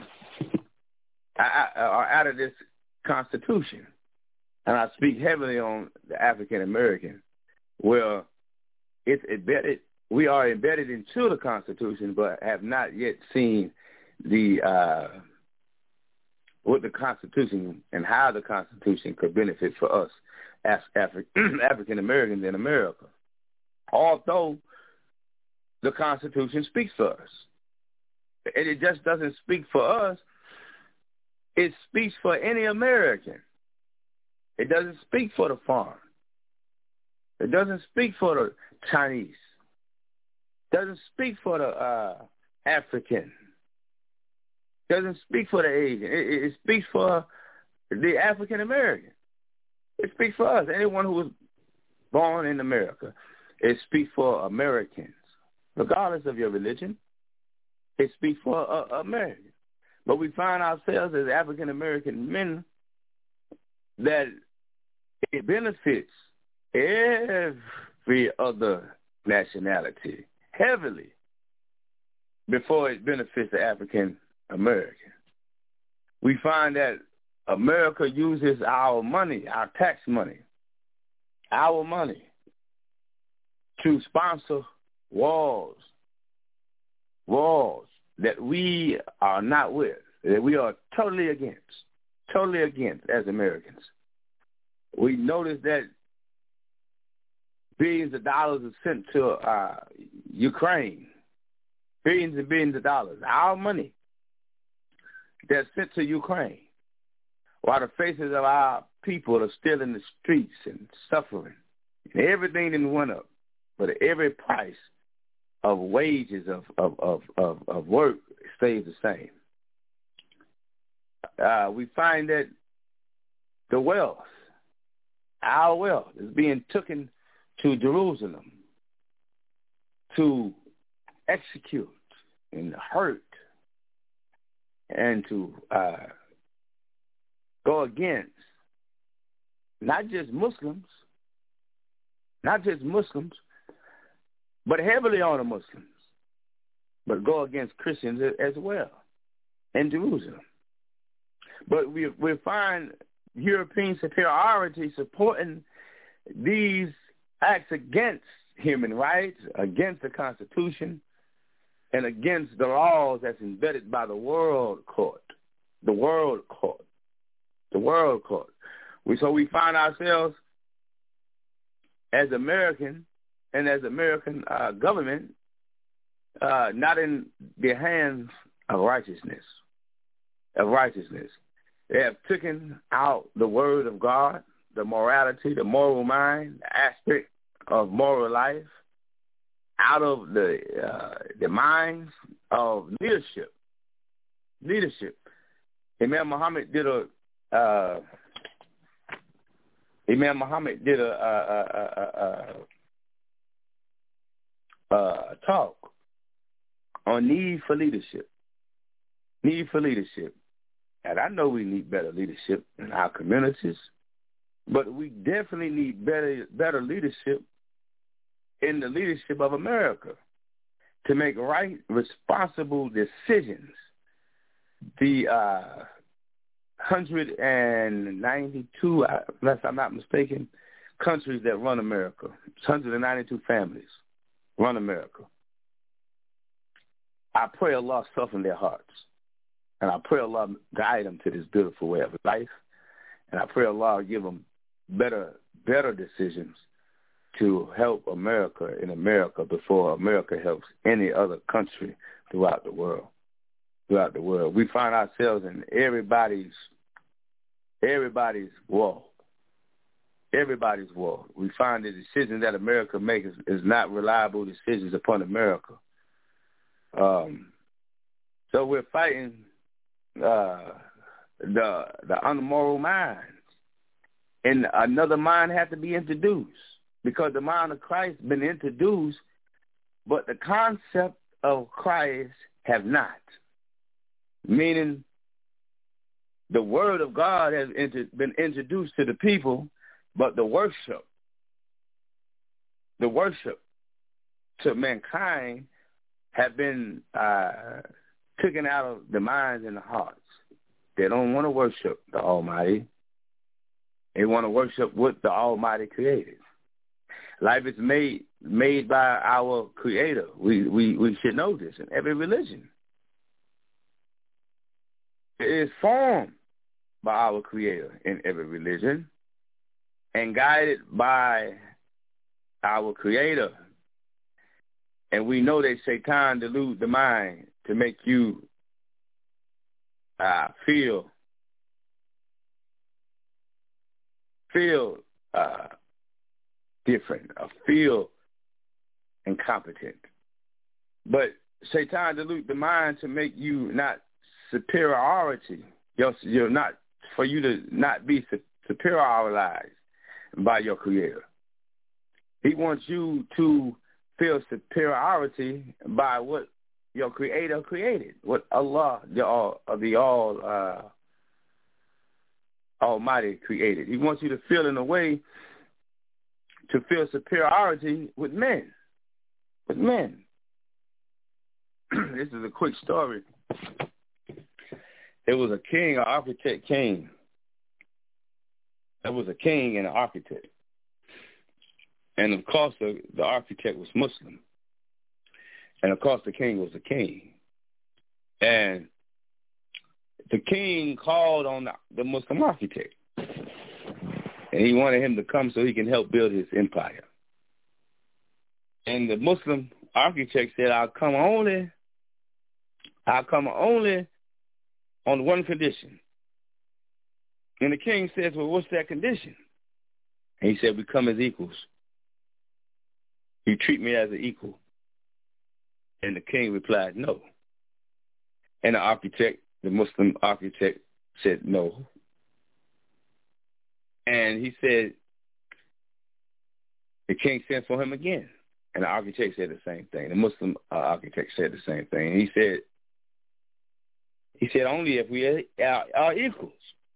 are out of this Constitution. And I speak heavily on the African American, where it's embedded, we are embedded into the Constitution, but have not yet seen the uh, what the Constitution and how the Constitution could benefit for us as Afri- African Americans in America. Although the Constitution speaks for us, and it just doesn't speak for us, it speaks for any American. It doesn't speak for the foreign. It doesn't speak for the Chinese. It doesn't speak for the uh, African. It doesn't speak for the Asian. It, it, it speaks for the African American. It speaks for us, anyone who was born in America. It speaks for Americans, regardless of your religion. It speaks for uh, Americans. But we find ourselves as African American men that it benefits every other nationality heavily before it benefits the African American. We find that America uses our money, our tax money, our money to sponsor wars, wars that we are not with, that we are totally against, totally against as Americans. We notice that billions of dollars are sent to uh, Ukraine, billions and billions of dollars, our money, that's sent to Ukraine, while the faces of our people are still in the streets and suffering. And everything didn't went up, but every price of wages of, of, of, of, of work stays the same. Uh, we find that the wealth, our wealth, is being taken to Jerusalem to execute and hurt and to uh, go against not just Muslims, not just Muslims, but heavily on the Muslims, but go against Christians as well in Jerusalem. But we we find European superiority supporting these acts against human rights, against the Constitution, and against the laws that's embedded by the World Court, the World Court, the World Court. We, so we find ourselves as American and as American uh, government uh, not in the hands of righteousness, of righteousness. They have taken out the word of God, the morality, the moral mind, the aspect of moral life, out of the uh, the minds of leadership. Leadership. Imam Muhammad did a uh, Imam Muhammad did a, a, a, a, a talk on need for leadership. Need for leadership. And I know we need better leadership in our communities, but we definitely need better better leadership in the leadership of America to make right, responsible decisions. The uh, one hundred ninety-two, unless I'm not mistaken, countries that run America, one hundred ninety-two families run America. I pray Allah soften their hearts. And I pray Allah guide them to this beautiful way of life. And I pray Allah give them better, better decisions to help America in America before America helps any other country throughout the world. Throughout the world, we find ourselves in everybody's, everybody's war. Everybody's war. We find the decisions that America makes is, is not reliable decisions upon America. Um, so we're fighting uh, the the unmoral minds, and another mind has to be introduced because the mind of Christ has been introduced, but the concept of Christ have not. Meaning, the word of God has inter- been introduced to the people, but the worship, the worship to mankind have been uh, taken out of the minds and the hearts. They don't want to worship the Almighty. They want to worship what the Almighty created. Life is made made by our Creator. We we, we should know this in every religion. It is formed by our Creator in every religion and guided by our Creator. And we know that Satan deludes the mind to make you uh, feel feel uh, different, or feel incompetent. But Satan deludes the mind to make you not superiority. You're, you're not for you to not be superiorized by your Creator. He wants you to feel superiority by what your Creator created, what Allah, the all, the all uh, Almighty created. He wants you to feel in a way to feel superiority with men, with men. This is a quick story. There was a king, an architect king. There was a king and an architect. And, of course, the, the architect was Muslim. And, of course, the king was the king. And the king called on the, the Muslim architect. And he wanted him to come so he can help build his empire. And the Muslim architect said, I'll come only, I'll come only on one condition. And the king says, well, what's that condition? And he said, we come as equals. You treat me as an equal. And the king replied, no. And the architect, the Muslim architect, said no. And he said, the king sent for him again. And the architect said the same thing. The Muslim uh, architect said the same thing. And he said, he said, only if we are, are equals.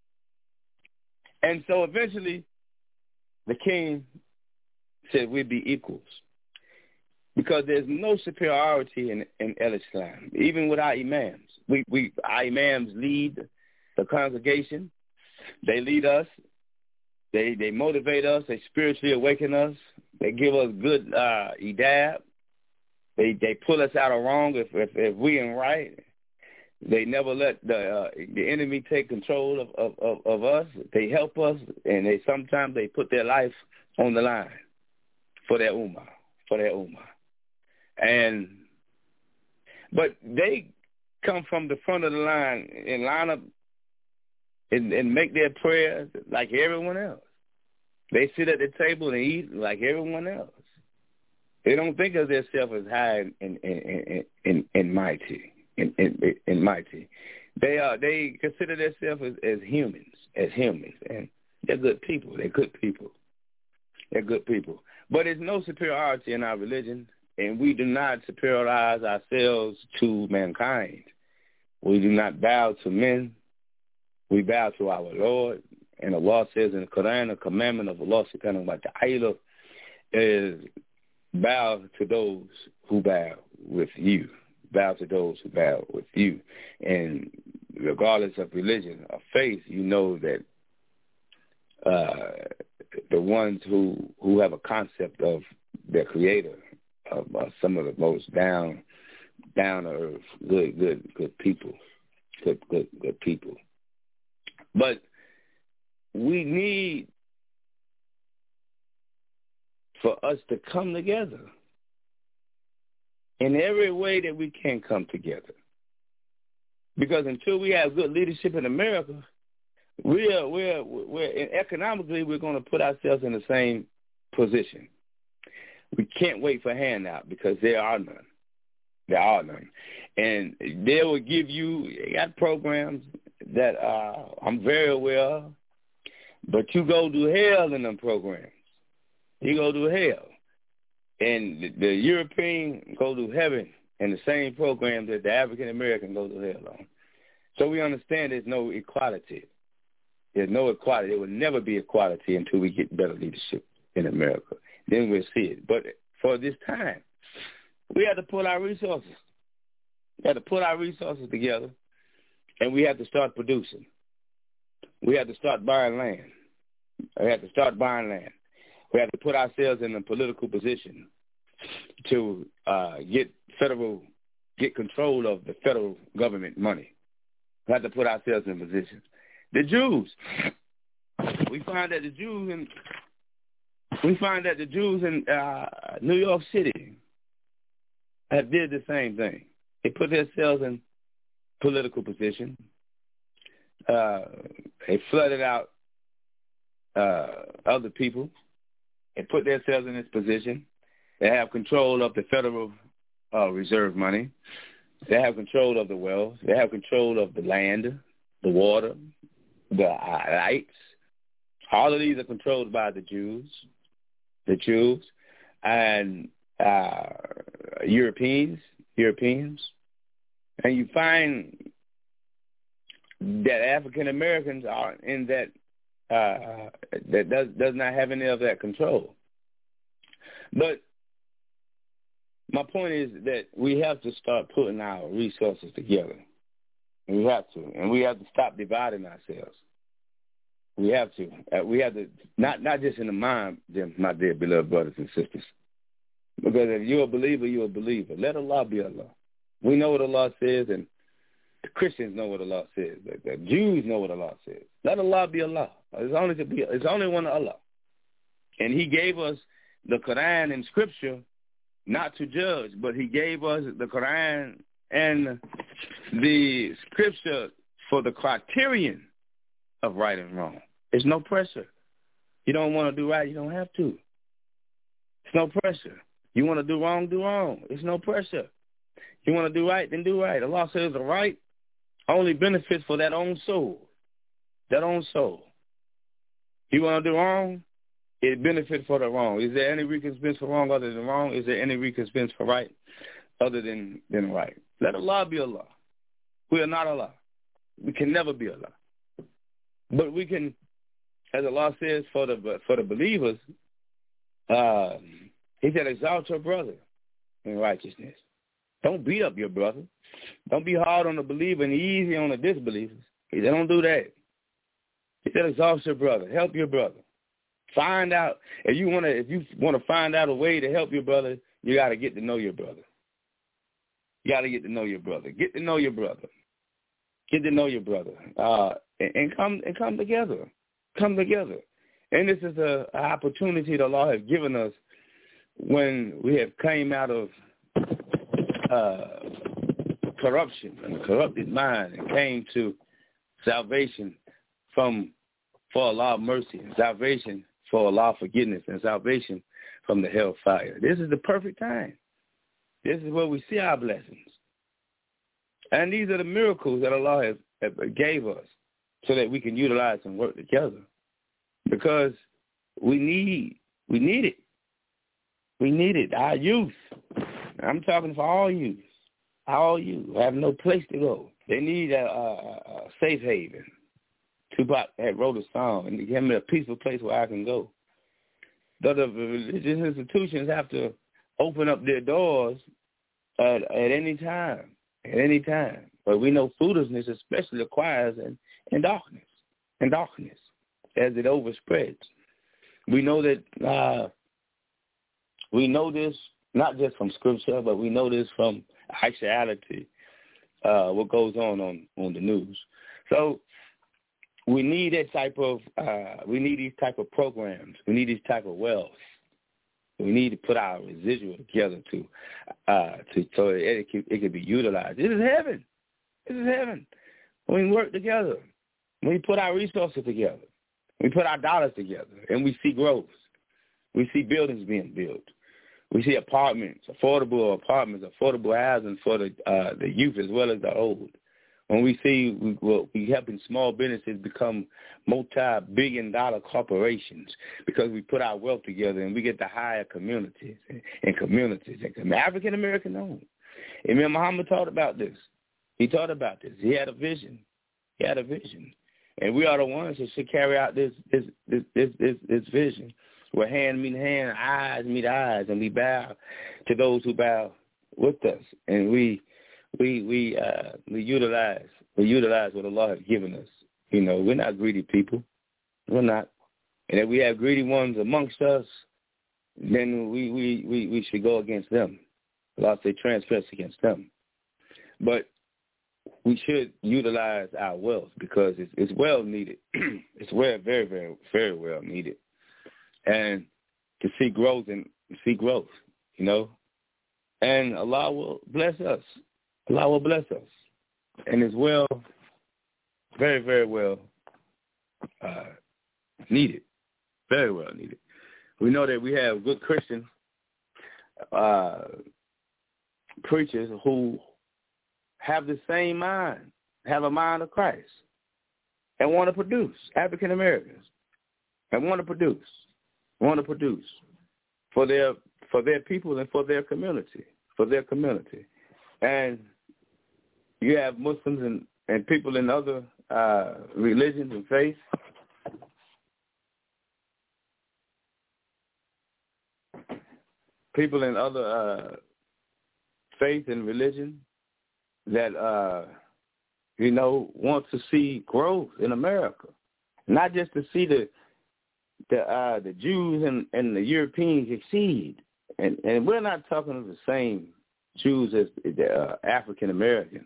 And so eventually, the king said we'd be equals. Because there's no superiority in, in El-Islam, even with our imams. We, we, our imams lead the congregation. They lead us. They they motivate us. They spiritually awaken us. They give us good uh, idab. They they pull us out of wrong if if, if we in right. They never let the uh, the enemy take control of, of, of, of us. They help us, and they sometimes they put their life on the line for their ummah, for their ummah. And but they come from the front of the line and line up and, and make their prayers like everyone else. They sit at the table and eat like everyone else. They don't think of themselves as high and, and, and, and, and mighty. and, and, and mighty. They are they consider themselves as, as humans, as humans, and they're good people. They're good people. They're good people. But there's no superiority in our religion, and we do not superiorize ourselves to mankind. We do not bow to men. We bow to our Lord. And Allah says in the Quran, the commandment of Allah subhanahu wa ta'ala is bow to those who bow with you. Bow to those who bow with you. And regardless of religion or faith, you know that uh, the ones who, who have a concept of their creator are, are some of the most down, down to earth, good, good, good people, good, good, good people. But we need for us to come together in every way that we can come together. Because until we have good leadership in America, we're, we're, we're economically, we're going to put ourselves in the same position. We can't wait for handout because there are none. There are none. And they will give you, they got programs that uh, I'm very aware of, but you go to hell in them programs. You go to hell. And the, the European go to heaven in the same program that the African American go to hell on. So we understand there's no equality. There's no equality. There will never be equality until we get better leadership in America. Then we'll see it. But for this time, we have to put our resources. We have to put our resources together, and we have to start producing. We have to start buying land. We have to start buying land. We have to put ourselves in a political position to uh, get federal, get control of the federal government money. We have to put ourselves in position. The Jews, we find that the Jews in we find that the Jews in uh, New York City have did the same thing. They put themselves in political position. Uh, they flooded out uh, other people. They put themselves in this position. They have control of the Federal uh, Reserve money. They have control of the wells. They have control of the land, the water, the lights. All of these are controlled by the Jews, the Jews, and uh, Europeans, Europeans. And you find that African Americans are in that, uh, that does, does not have any of that control. But my point is that we have to start putting our resources together. And we have to. And we have to stop dividing ourselves. We have to. Uh, we have to, not, not just in the mind, my dear beloved brothers and sisters. Because if you're a believer, you're a believer. Let Allah be Allah. We know what Allah says, and the Christians know what Allah says. The, the Jews know what Allah says. Let Allah be Allah. It's only to be. It's only one Allah. And He gave us the Quran and Scripture not to judge, but He gave us the Quran and the Scripture for the criterion of right and wrong. There's no pressure. You don't want to do right, you don't have to. It's no pressure. You want to do wrong, do wrong. It's no pressure. You want to do right, then do right. Allah says the right only benefits for that own soul. That own soul. You want to do wrong, it benefits for the wrong. Is there any recompense for wrong other than wrong? Is there any recompense for right other than, than right? Let Allah be Allah. We are not Allah. We can never be Allah. But we can, as Allah says for the for the believers, uh, He said, exalt your brother in righteousness. Don't beat up your brother. Don't be hard on the believer and easy on the disbelievers. He said, don't do that. He said, exalt your brother. Help your brother. Find out if you want to. If you want to find out a way to help your brother, you got to get to know your brother. You got to get to know your brother. Get to know your brother. Get to know your brother. Uh, and, and come and come together. Come together. And this is a, a opportunity the Lord has given us when we have came out of uh, corruption and a corrupted mind and came to salvation from for Allah's mercy, and salvation for Allah's forgiveness, and salvation from the hellfire. This is the perfect time. This is where we see our blessings. And these are the miracles that Allah has, have gave us so that we can utilize and work together. Because we need, we need it. We need it. Our youth. I'm talking for all youth. All youth have no place to go. They need a, a, a safe haven. Tupac had wrote a song, and give me a peaceful place where I can go. The, the religious institutions have to open up their doors at, at any time, at any time. But we know foolishness especially acquires in, in darkness, in darkness, as it overspreads. We know that, uh, we know this not just from scripture, but we know this from actuality, uh, what goes on, on on the news. So we need that type of, uh, we need these type of programs. We need these type of wells. We need to put our residual together to, uh, to so it, it, can, it can be utilized. This is heaven. This is heaven. When we work together, when we put our resources together, we put our dollars together, and we see growth. We see buildings being built. We see apartments, affordable apartments, affordable housing for the uh, the youth as well as the old. When we see we, well, we helping small businesses become multi-billion dollar corporations because we put our wealth together and we get to hire communities and, and communities, and African American owned. Imam Muhammad taught about this. He taught about this. He had a vision. He had a vision, and we are the ones that should carry out this this this this, this, this vision. Where hand meet hand, eyes meet eyes, and we bow to those who bow with us, and we we we uh, we utilize we utilize what Allah has given us. You know, we're not greedy people. We're not, and if we have greedy ones amongst us, then we we, we, we should go against them. Allah say transgress against them, but we should utilize our wealth because it's, it's well needed. It's well, very, very, very well needed. And to see growth and see growth, you know, and Allah will bless us. Allah will bless us, and it's well, very, very well uh, needed, very well needed. We know that we have good Christian uh, preachers who have the same mind, have a mind of Christ, and want to produce African Americans, and want to produce. want to produce for their for their people and for their community, for their community. And you have Muslims and, and people in other uh, religions and faiths people in other uh, faith and religion that, uh, you know, want to see growth in America, not just to see the the uh, the Jews and, and the Europeans exceed, and and we're not talking of the same Jews as the uh, African Americans.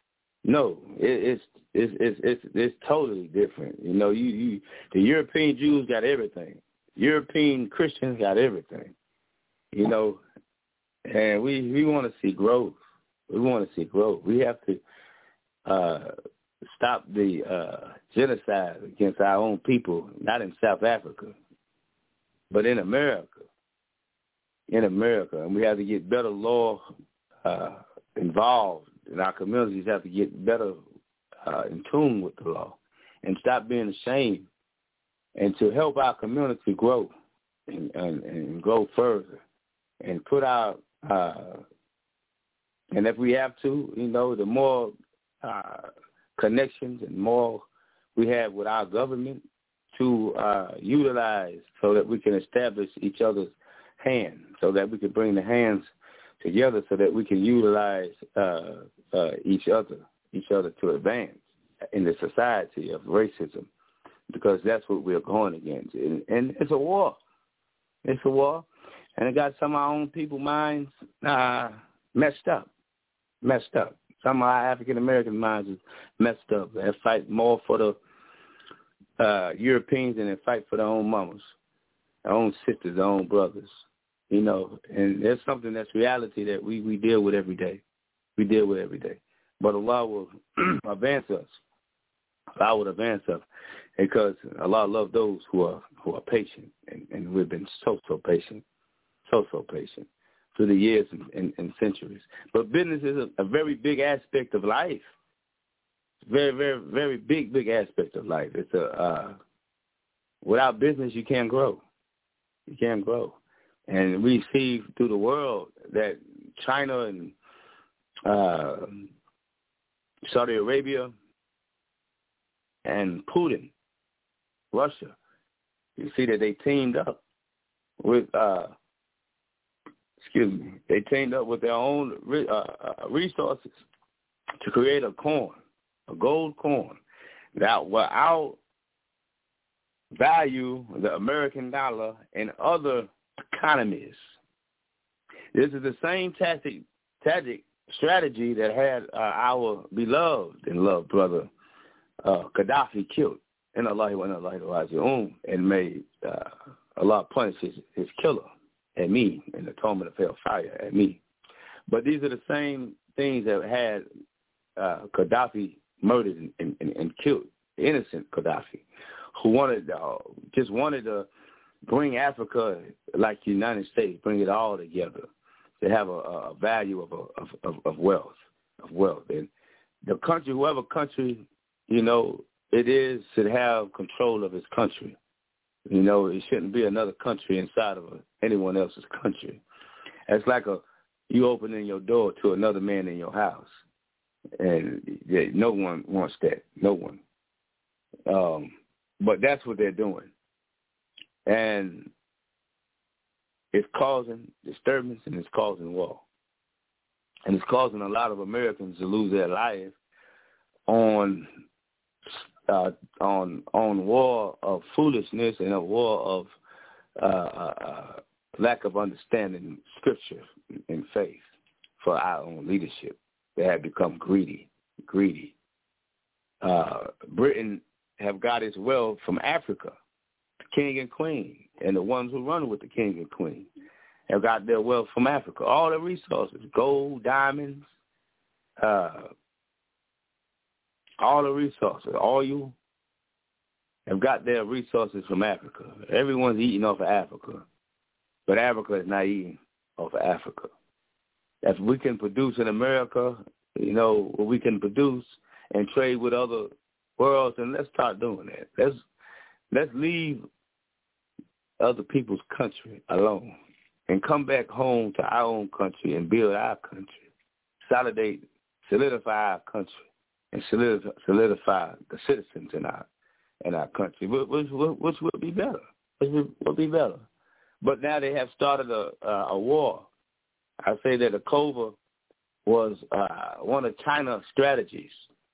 No, it, it's, it's it's it's it's totally different. You know, you, you the European Jews got everything. European Christians got everything. You know, and we we want to see growth. We want to see growth. We have to uh, stop the uh, genocide against our own people, not in South Africa, but in America. In America. And we have to get better law uh, involved, and our communities have to get better uh, in tune with the law and stop being ashamed, and to help our community grow and, and, and grow further and put our, uh, and if we have to, you know, the more uh, connections and more we have with our government to uh, utilize so that we can establish each other's hand, so that we can bring the hands together so that we can utilize uh, uh, each other, each other to advance in the society of racism, because that's what we're going against. And, and it's a war. It's a war. And it got some of our own people's minds uh, messed up, messed up. Some of our African-American minds is messed up. They fight more for the uh, Europeans than they fight for their own mamas, their own sisters, their own brothers. You know, and there's something that's reality that we, we deal with every day. We deal with every day. But Allah will advance us. Allah will advance us because Allah loves those who are who are patient, and, and we've been so, so patient, so, so patient through the years and, and, and centuries. But business is a, a very big aspect of life. Very, very, very big, big aspect of life. It's a uh, without business, you can't grow. You can't grow. And we see through the world that China and uh, Saudi Arabia and Putin, Russia, you see that they teamed up with, uh, excuse me, they teamed up with their own uh, resources to create a coin, a gold coin, that will out value the American dollar and other economies. This is the same tactic, tactic strategy that had uh, our beloved and loved brother uh, Gaddafi killed. And Allah wa Allah raji'un, and made uh, Allah punish his, his killer at me, and the atonement of hellfire at me. But these are the same things that had uh, Gaddafi murdered and, and, and killed, innocent Gaddafi, who wanted uh, just wanted to bring Africa, like the United States, bring it all together to have a, a value of, a, of of wealth, of wealth. And the country, whoever country, you know, it is, should have control of its country. You know, it shouldn't be another country inside of a, anyone else's country. It's like a you opening your door to another man in your house, and yeah, no one wants that. No one. Um, but that's what they're doing, and it's causing disturbance and it's causing war, and it's causing a lot of Americans to lose their life on uh, on on war of foolishness and a war of uh, uh, lack of understanding Scripture and faith for our own leadership. They have become greedy, greedy. Uh, Britain have got its wealth from Africa. The king and queen and the ones who run with the king and queen have got their wealth from Africa. All the resources, gold, diamonds, uh, all the resources, oil, have got their resources from Africa. Everyone's eating off of Africa, but Africa is not eating off of Africa. If we can produce in America, you know, what we can produce and trade with other worlds, and let's start doing that. Let's let's leave other people's country alone and come back home to our own country and build our country, solidate, solidify our country, and solidify, solidify the citizens in our in our country, which, which would be better. Which would be better. But now they have started a a, a war. I say that the COVID was uh, one of China's strategies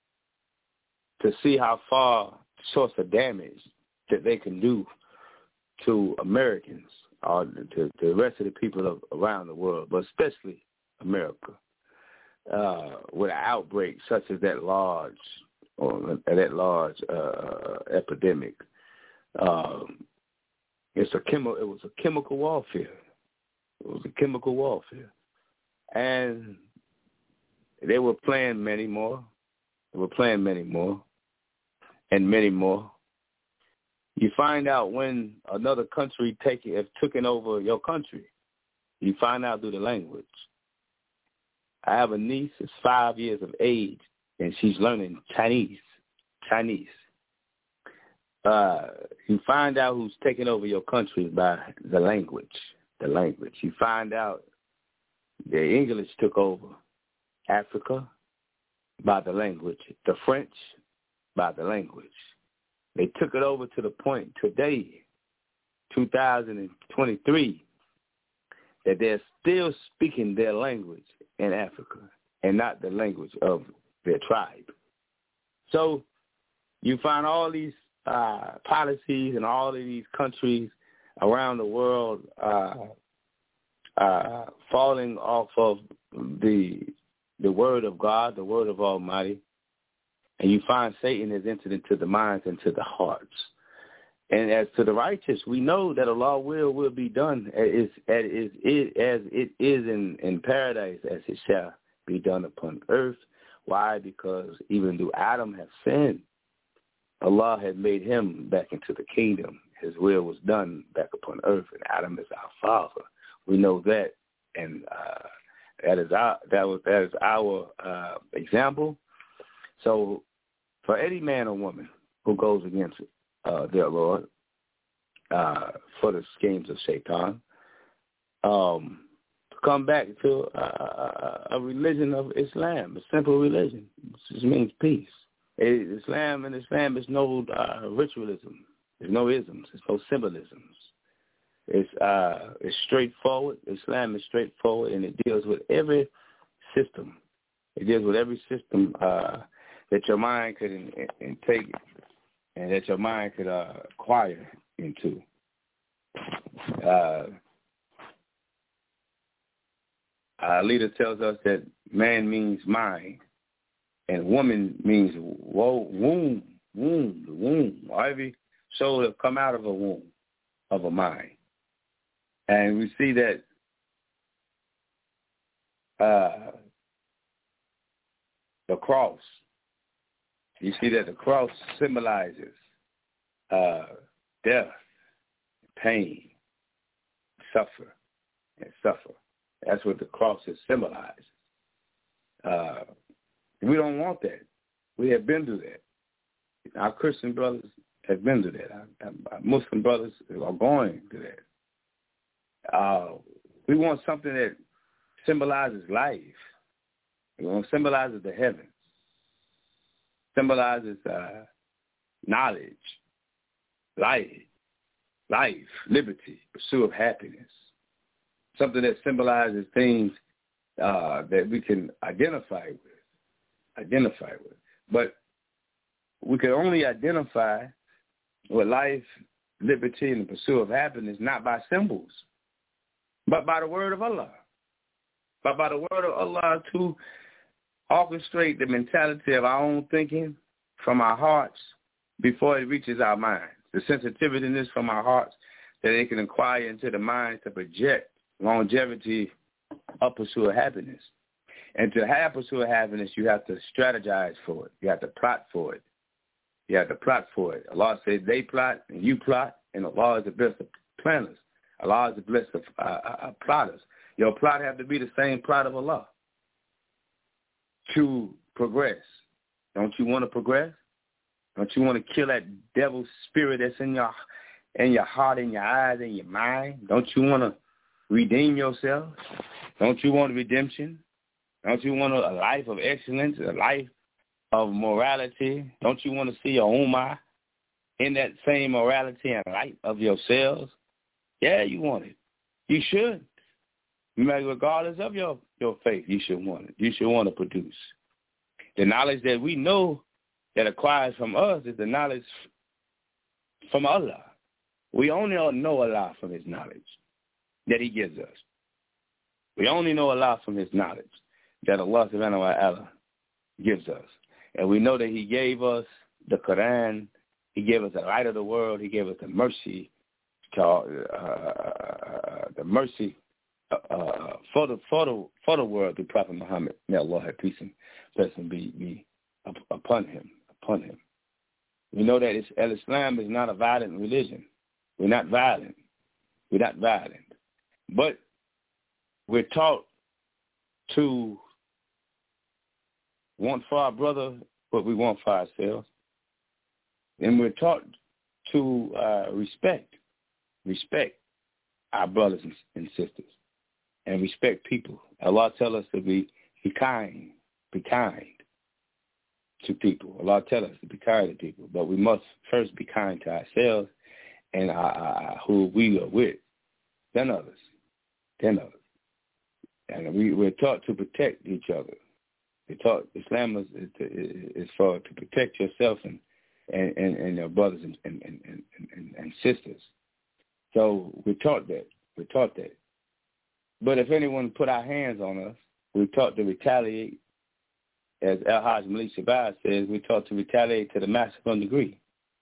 to see how far source of damage that they can do to Americans or to, to the rest of the people of, around the world, but especially America, uh, with an outbreak such as that large or that large uh, epidemic. Um, it's a chemo. It was a chemical warfare. It was a chemical warfare, and they were planning many more. They were planning many more. And many more. You find out when another country take has taken over your country. You find out through the language. I have a niece that's five years of age, and she's learning Chinese. Chinese. Uh, you find out who's taking over your country by the language. The language. You find out the English took over Africa by the language. The French by the language. They took it over to the point today, two thousand twenty-three, that they're still speaking their language in Africa and not the language of their tribe. So you find all these uh, policies and all of these countries around the world uh, uh, falling off of the the word of God, the word of Almighty. And you find Satan has entered into the minds, into the hearts. And as to the righteous, we know that Allah's will will be done as, as, as it is in, in paradise, as it shall be done upon earth. Why? Because even though Adam had sinned, Allah had made him back into the kingdom. His will was done back upon earth, and Adam is our father. We know that and uh, that is our that was that is our uh, example. So, for any man or woman who goes against uh, their Lord uh, for the schemes of Shaitan, um, to come back to a, a religion of Islam, a simple religion, it just means peace. It, Islam and Islam is no uh, ritualism. There's no isms. There's no symbolisms. It's uh, it's straightforward. Islam is straightforward, and it deals with every system. It deals with every system uh, that your mind could in, in take, and that your mind could uh, acquire into. Uh, our leader tells us that man means mind, and woman means wo- womb, womb, the womb. Every soul have come out of a womb of a mind. And we see that uh, the cross, you see that the cross symbolizes uh, death, pain, suffer, and suffer. That's what the cross is symbolized. Uh, we don't want that. We have been through that. Our Christian brothers have been through that. Our, our Muslim brothers are going through that. Uh, we want something that symbolizes life. We want symbolizes the heavens, symbolizes uh, knowledge, light, life, liberty, pursuit of happiness. Something that symbolizes things uh, that we can identify with, identify with. But we can only identify with life, liberty, and the pursuit of happiness not by symbols, but by the word of Allah. But by the word of Allah to orchestrate the mentality of our own thinking from our hearts before it reaches our minds. The sensitiveness from our hearts that it can acquire into the mind to project longevity of pursuit of happiness. And to have pursuit of happiness, you have to strategize for it. You have to plot for it. You have to plot for it. Allah says they plot and you plot, and Allah is the best of planners. Allah is the best of uh, uh, plotters. Your plot have to be the same plot of Allah to progress. Don't you want to progress? Don't you want to kill that devil spirit that's in your in your heart, in your eyes, in your mind? Don't you want to redeem yourself? Don't you want redemption? Don't you want a life of excellence, a life of morality? Don't you want to see your ummah in that same morality and light of yourselves? Yeah, you want it. You should. Regardless of your, your faith, you should want it. You should want to produce. The knowledge that we know that acquires from us is the knowledge from Allah. We only know Allah from his knowledge that he gives us. We only know Allah from his knowledge that Allah subhanahu wa ta'ala gives us. And we know that he gave us the Quran. He gave us the light of the world. He gave us the mercy, called, uh, the mercy uh, for the for the for the world through Prophet Muhammad. May Allah have peace and blessing be, be upon him, upon him. We know that Islam is not a violent religion. We're not violent. We're not violent. But we're taught to want for our brother what we want for ourselves. And we're taught to uh, respect, respect our brothers and, and sisters, and respect people. Allah tells us to be, be kind, be kind to people. Allah tells us to be kind to people, but we must first be kind to ourselves and our, our, who we are with, then others, then others. And we, we're taught to protect each other. We're taught Islam is, is, is for to protect yourself and and, and, and your brothers and, and, and, and, and sisters. So we're taught that. We're taught that. But if anyone put our hands on us, we're taught to retaliate. As Al-Hajj Malik Shabazz says, we're taught to retaliate to the maximum degree.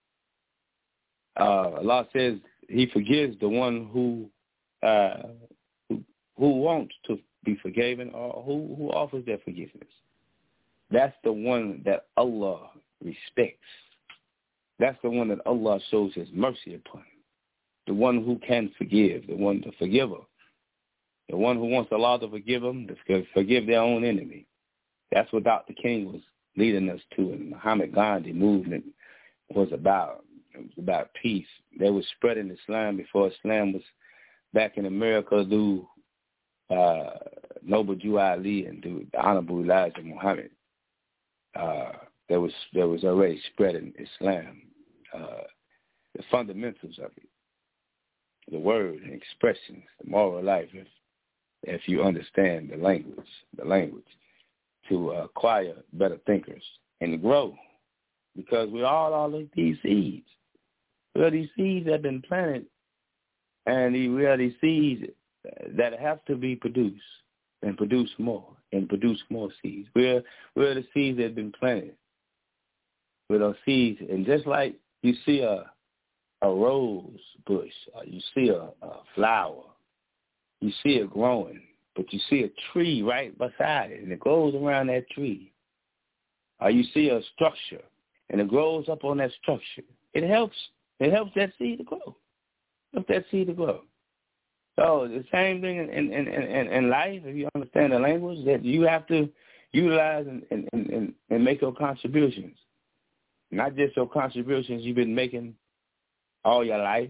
Uh, Allah says he forgives the one who, uh, who who wants to be forgiven or who, who offers their forgiveness. That's the one that Allah respects. That's the one that Allah shows his mercy upon. The one who can forgive, the one, the forgiver. The one who wants Allah to forgive them, to forgive their own enemy. That's what Doctor King was leading us to, and Muhammad Gandhi movement was about. It was about peace. They were spreading Islam before Islam was back in America through uh, Noble Jew Ali and through the Honorable Elijah Muhammad. Uh, there was there was already spreading Islam, uh, the fundamentals of it, the word and expressions, the moral life. If, if you understand the language, the language, to uh, acquire better thinkers and to grow, because we all all of these seeds. We are these seeds that have been planted, and we are these seeds that have to be produced and produce more and produce more seeds. We're we're the seeds that have been planted with those seeds, and just like you see a a rose bush, or you see a, a flower, you see it growing, but you see a tree right beside it, and it grows around that tree. Or you see a structure, and it grows up on that structure. It helps. It helps that seed to grow. Helps that seed to grow. So the same thing in, in, in, in, in life, if you understand the language, that you have to utilize and, and, and, and make your contributions. Not just your contributions you've been making all your life.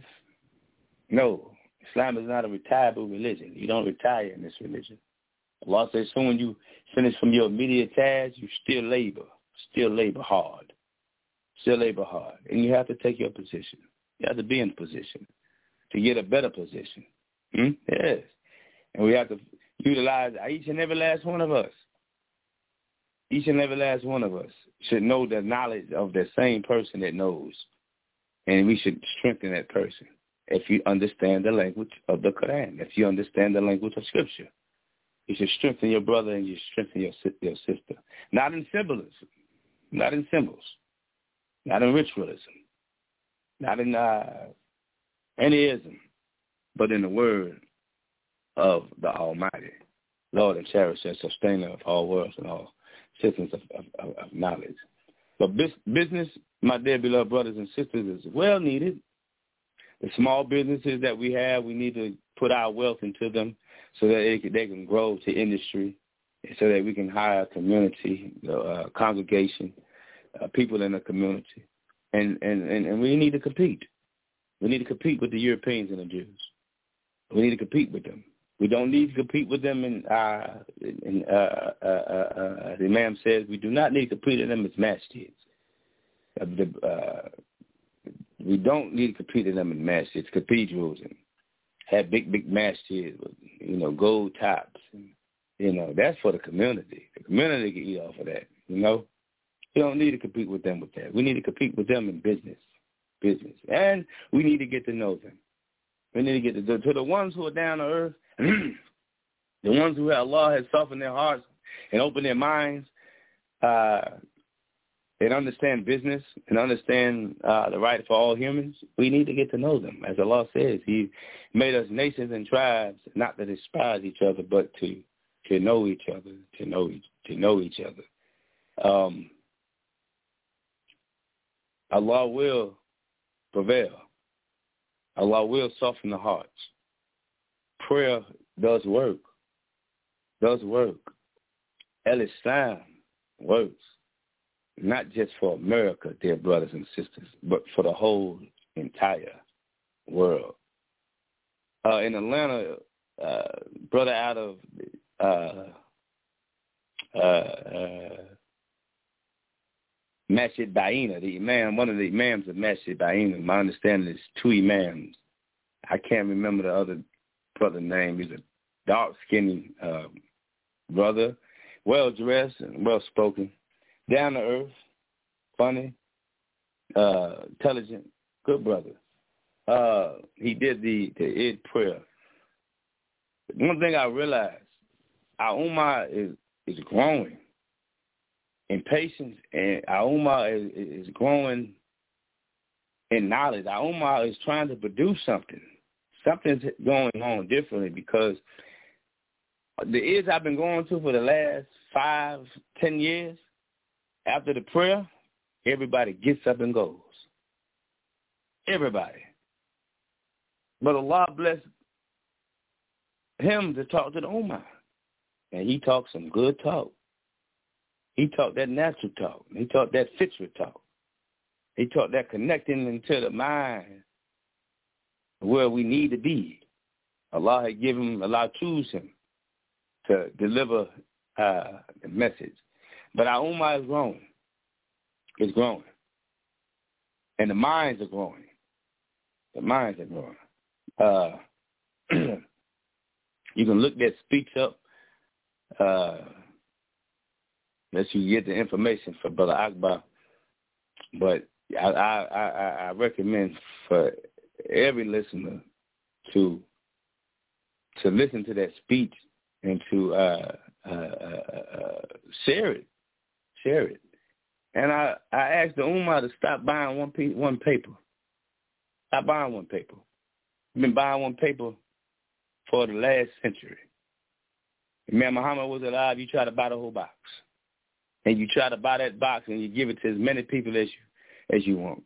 No, Islam is not a retireable religion. You don't retire in this religion. Allah says, so when you finish from your immediate task, you still labor, still labor hard. Still labor hard, and you have to take your position. You have to be in position to get a better position. Hmm? Yes. And we have to utilize each and every last one of us. Each and every last one of us should know the knowledge of the same person that knows, and we should strengthen that person if you understand the language of the Quran, if you understand the language of Scripture. You should strengthen your brother and you should strengthen your, your sister. Not in symbolism, not in symbols. Not in ritualism, not in uh, any ism, but in the word of the Almighty, Lord and cherisher, sustainer of all worlds and all systems of, of, of knowledge. But bis- business, my dear beloved brothers and sisters, is well needed. The small businesses that we have, we need to put our wealth into them so that they can, they can grow to industry, so that we can hire a community, uh, congregation, Uh, people in the community, and, and, and, and we need to compete. We need to compete with the Europeans and the Jews. We need to compete with them. We don't need to compete with them in, uh, in uh, uh, uh, uh, the Imam says, we do not need to compete with them as masjids. Uh, the, uh, we don't need to compete with them in masjids, cathedrals, and have big, big masjids with, you know, gold tops. And, you know, that's for the community. The community can eat off of that, you know. We don't need to compete with them with that. We need to compete with them in business, business. And we need to get to know them. We need to get to, to the ones who are down to earth, the ones who Allah has softened their hearts and opened their minds uh, and understand business and understand uh, the right for all humans. We need to get to know them. As Allah says, He made us nations and tribes, not to despise each other, but to to know each other, to know each, to know each other. Um, Allah will prevail. Allah will soften the hearts. Prayer does work. Does work. El-Islam works. Not just for America, dear brothers and sisters, but for the whole entire world. Uh, in Atlanta, uh, brother out of uh, uh, uh, Masjid Baina, the imam, one of the imams of Masjid Baina, my understanding is two imams. I can't remember the other brother's name. He's a dark-skinned uh, brother, well-dressed and well-spoken, down-to-earth, funny, uh, intelligent, good brother. Uh, he did the, the Eid prayer. One thing I realized, our ummah is, is growing in patience, and our ummah is, is growing in knowledge. Our ummah is trying to produce something. Something's going on differently, because the Eids I've been going to for the last five, ten years, after the prayer, everybody gets up and goes. Everybody. But Allah bless him to talk to the Ummah. And he talked some good talk. He talked that natural talk. He talked that fitra talk. He talked that connecting into the mind where we need to be. Allah had given him, Allah chose him to deliver uh, the message. But our Ummah is growing. It's growing. And the minds are growing. The minds are growing. Uh, you can look that speech up. Uh, unless you get the information for Brother Akbar. But I, I, I, I recommend for every listener to to listen to that speech and to uh, uh, uh, share it, share it. And I, I asked the Ummah to stop buying one piece, one paper. Stop buying one paper. I've been buying one paper for the last century. Man, Muhammad was alive. You try to buy the whole box, and you try to buy that box, and you give it to as many people as you as you want.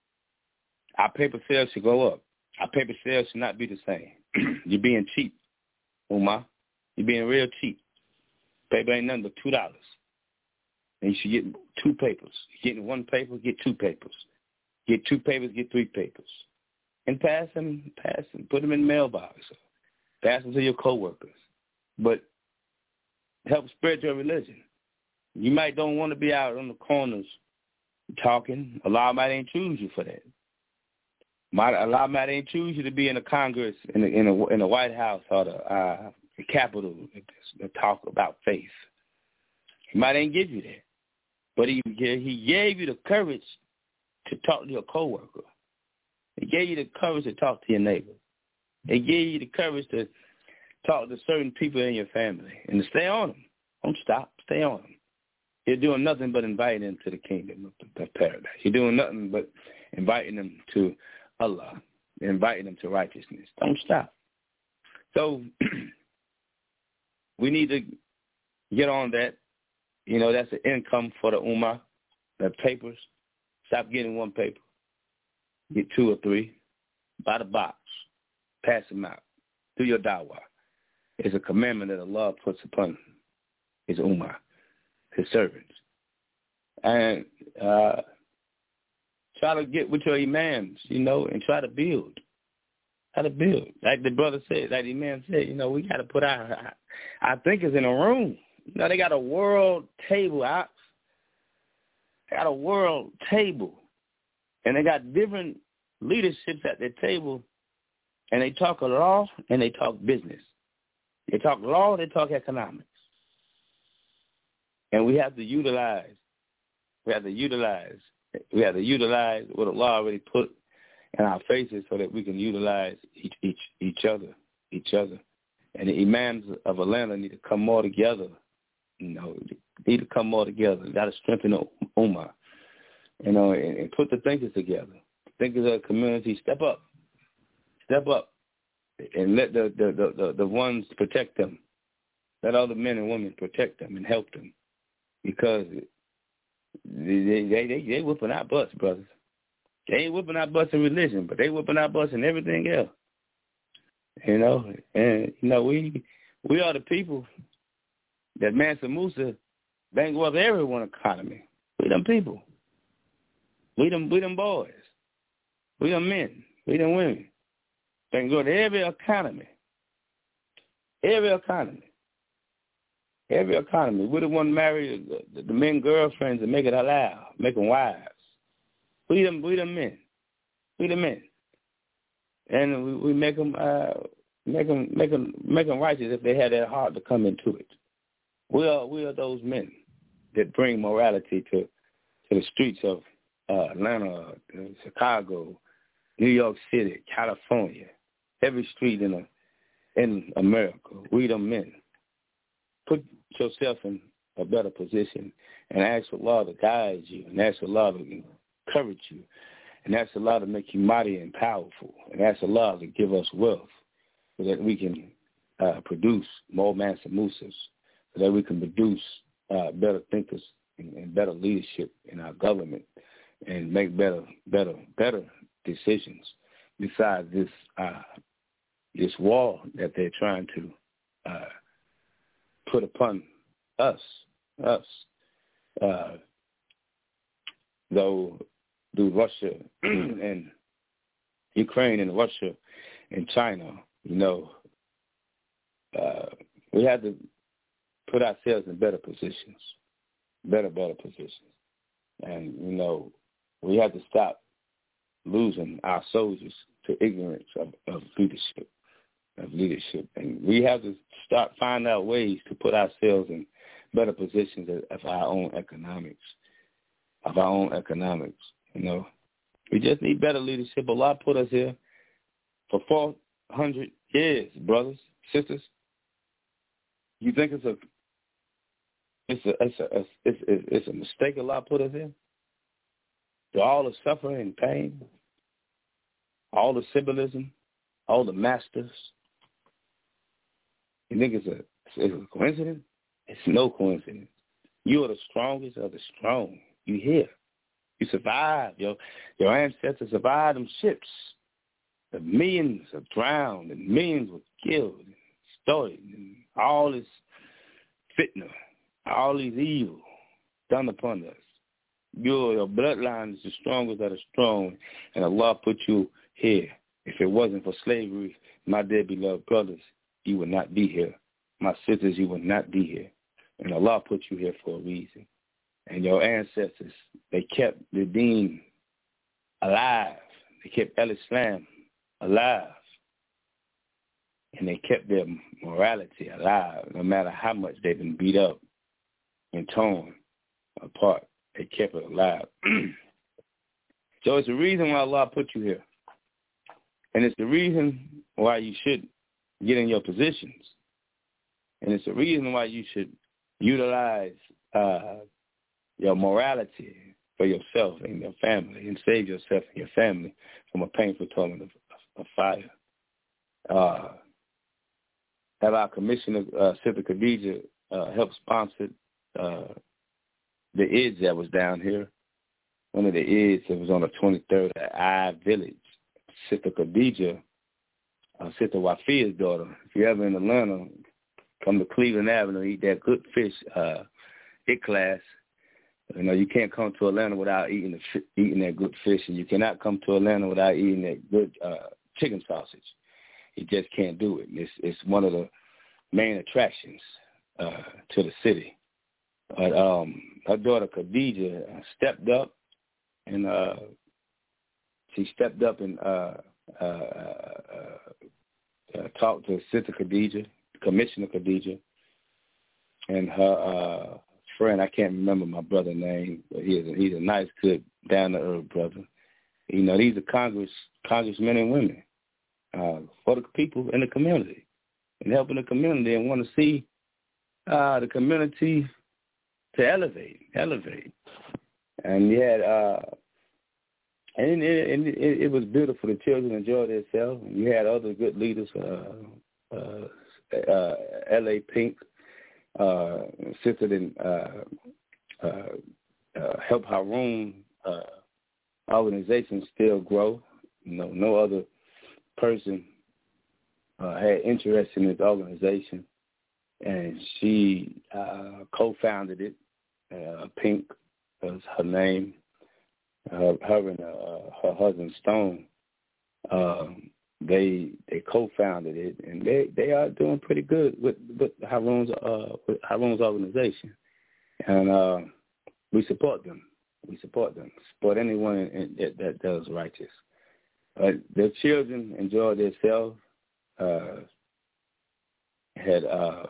Our paper sales should go up. Our paper sales should not be the same. You're being cheap, Ummah. You're being real cheap. Paper ain't nothing but two dollars, and you should get two papers. You're getting one paper, get two papers. Get two papers, get three papers, and pass them, pass them, put them in the mailbox. Pass them to your coworkers, but help spread your religion. You might don't want to be out on the corners talking. Allah might ain't choose you for that. Might, Allah might ain't choose you to be in the Congress, in the, in the, in the White House or the, uh, the Capitol to talk about faith. He might ain't give you that. But he, he gave you the courage to talk to your coworker. He gave you the courage to talk to your neighbor. He gave you the courage to talk to certain people in your family and to stay on them. Don't stop. Stay on them. You're doing nothing but inviting them to the kingdom of the paradise. You're doing nothing but inviting them to Allah, inviting them to righteousness. Don't stop. So we need to get on that. You know, that's an income for the Ummah, the papers. Stop getting one paper. Get two or three. Buy the box. Pass them out. Do your dawah. It's a commandment that Allah puts upon his Ummah, his servants. And uh, try to get with your imams, you know, and try to build. Try to build. Like the brother said, like the imam said, you know, we got to put our, our thinkers in a room. You know, they got a world table out. They got a world table. And they got different leaderships at their table, and they talk law and they talk business. They talk law, they talk economics. And we have to utilize, we have to utilize, we have to utilize what Allah already put in our faces so that we can utilize each each each other, each other. And the imams of Atlanta need to come more together. You know, need to come more together. Got to strengthen the Ummah. You know, and, and put the thinkers together. The thinkers of the community step up, step up, and let the the, the, the the ones protect them. Let other men and women protect them and help them, because they they they, they whipping our butts, brothers. They ain't whipping our butts in religion, but they whipping our butts in everything else. You know, and you know we we are the people that Mansa Musa bankrupt everyone economy. We them people. We them, we them boys. We them men. We them women. They can go to every economy. Every economy. Every economy. We the one marry the, the men girlfriends and make it halal, make them wives. We them, we them men. We the men. And we, we make them, uh, make them, make them, make them righteous if they had that heart to come into it. We are, we are those men that bring morality to, to the streets of Uh, Atlanta, Chicago, New York City, California, every street in a, in America. We the men. Put yourself in a better position and ask Allah to guide you, and ask Allah to encourage you, and ask Allah to make you mighty and powerful, and ask Allah to give us wealth so that we can uh, produce more Mansa Musas, so that we can produce uh, better thinkers and, and better leadership in our government, and make better, better, better decisions besides this uh, this wall that they're trying to uh, put upon us, us, uh, though through Russia and Ukraine and Russia and China, you know, uh, we had to put ourselves in better positions, better, better positions. And, you know, we have to stop losing our soldiers to ignorance of, of leadership, of leadership. And we have to start finding out ways to put ourselves in better positions of, of our own economics, of our own economics, you know. We just need better leadership. Allah put us here for four hundred years, brothers, sisters. You think it's a it's a it's a it's, it's, it's a mistake Allah put us here? To all the suffering and pain, all the symbolism, all the masters. You think it's a it's a coincidence? It's no coincidence. You are the strongest of the strong. You here. You survived. Your your ancestors survived them ships. The millions are drowned and millions were killed and stolen. And all this fitna, all these evil done upon us. Your, your bloodline is the strongest of the strong, and Allah put you here. If it wasn't for slavery, my dear beloved brothers, you would not be here. My sisters, you would not be here. And Allah put you here for a reason. And your ancestors, they kept the deen alive. They kept al-Islam alive. And they kept their morality alive, no matter how much they've been beat up and torn apart. They kept it alive. So it's the reason why Allah put you here. And it's the reason why you should get in your positions. And it's the reason why you should utilize uh, your morality for yourself and your family and save yourself and your family from a painful torment of, of, of fire. Uh, have our commissioner, uh, Sister Khadija, uh, help sponsor uh, the I D S that was down here. One of the I D S that was on the twenty-third at I Village. Sister Khadija, uh, Sister Wafia's daughter. If you're ever in Atlanta, come to Cleveland Avenue, eat that good fish, uh, it class. You know, you can't come to Atlanta without eating the, eating that good fish, and you cannot come to Atlanta without eating that good uh, chicken sausage. You just can't do it. It's, it's one of the main attractions uh, to the city. But um, her daughter Khadija stepped up, and uh, she stepped up and uh, uh, uh, uh, talked to Sister Khadija, Commissioner Khadija, and her uh, friend. I can't remember my brother's name, but he's a, he's a nice, good, down-to-earth brother. You know, these are Congress congressmen and women uh, for the people in the community and helping the community and want to see uh, the community to elevate, elevate. And you had, uh, and it, it, it, it was beautiful. The children enjoyed themselves. You had other good leaders, uh, uh, uh, L A Pink, uh, assisted in uh, uh, uh, Help Haroon uh, organization still grow. You know, no other person uh, had interest in this organization, and she uh, co-founded it. Uh, Pink was her name. Her, her and uh, her husband Stone, uh, they they co-founded it, and they, they are doing pretty good with with Haroon's uh, with Haroon's organization, and uh, we support them. We support them. Support anyone in, in, that, that does righteous. Uh, their children enjoyed themselves. Uh, had uh,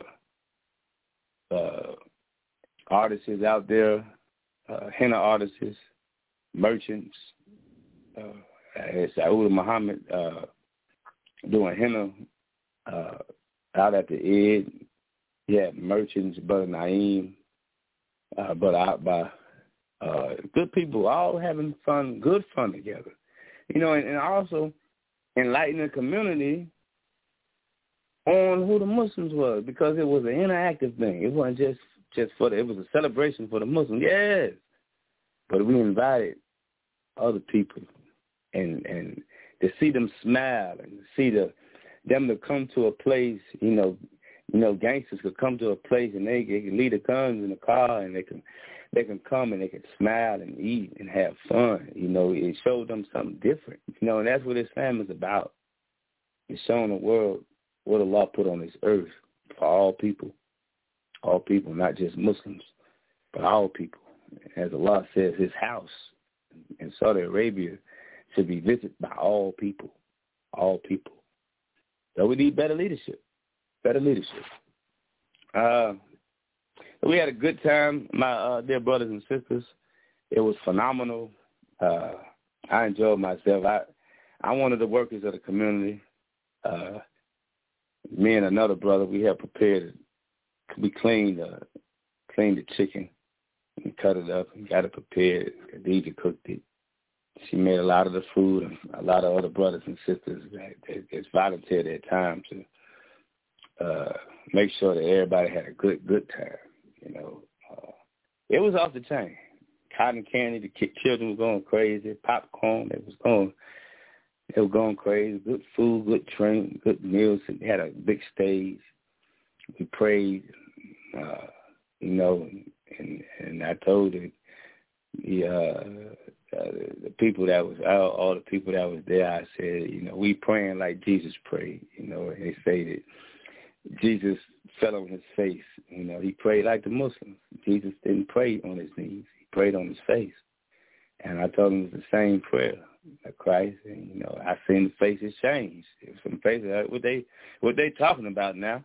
uh, artists out there, uh, henna artists, merchants. Uh, had Saud Muhammad uh, doing henna uh, out at the Ed. He had merchants, Brother Naeem, uh, Brother Akbar. Uh, good people, all having fun, good fun together. You know, and, and also enlightening the community on who the Muslims were, because it was an interactive thing. It wasn't just, just for the, it was a celebration for the Muslims, yes. But we invited other people and and to see them smile and to see the them to come to a place, you know, You know, gangsters could come to a place and they, they can leave the guns in the car and they can they can come and they can smile and eat and have fun. You know, it showed them something different. You know, and that's what Islam is about. It's showing the world what Allah put on this earth for all people. All people, not just Muslims, but all people. As Allah says, his house in Saudi Arabia should be visited by all people. All people. So we need better leadership. Better leadership. Uh, we had a good time, my uh, dear brothers and sisters. It was phenomenal. Uh, I enjoyed myself. I, I'm one of the workers of the community. Uh, me and another brother, we had prepared. We cleaned, uh, cleaned the chicken and cut it up and got it prepared. Khadija cooked it. She made a lot of the food, and a lot of other brothers and sisters that, that, that volunteered their time to uh, make sure that everybody had a good, good time. You know, uh, it was off the chain. Cotton candy, the kid, children were going crazy. Popcorn, they was going, they were going crazy. Good food, good drink, good meals. They had a big stage. We prayed, uh, you know, and and I told it, the uh, uh, the people that was all, all the people that was there. I said, you know, we praying like Jesus prayed. You know, and they say that Jesus fell on his face. You know, he prayed like the Muslims. Jesus didn't pray on his knees. He prayed on his face. And I told him it was the same prayer of Christ. And, you know, I seen the faces change. Some faces, what they, what they talking about now.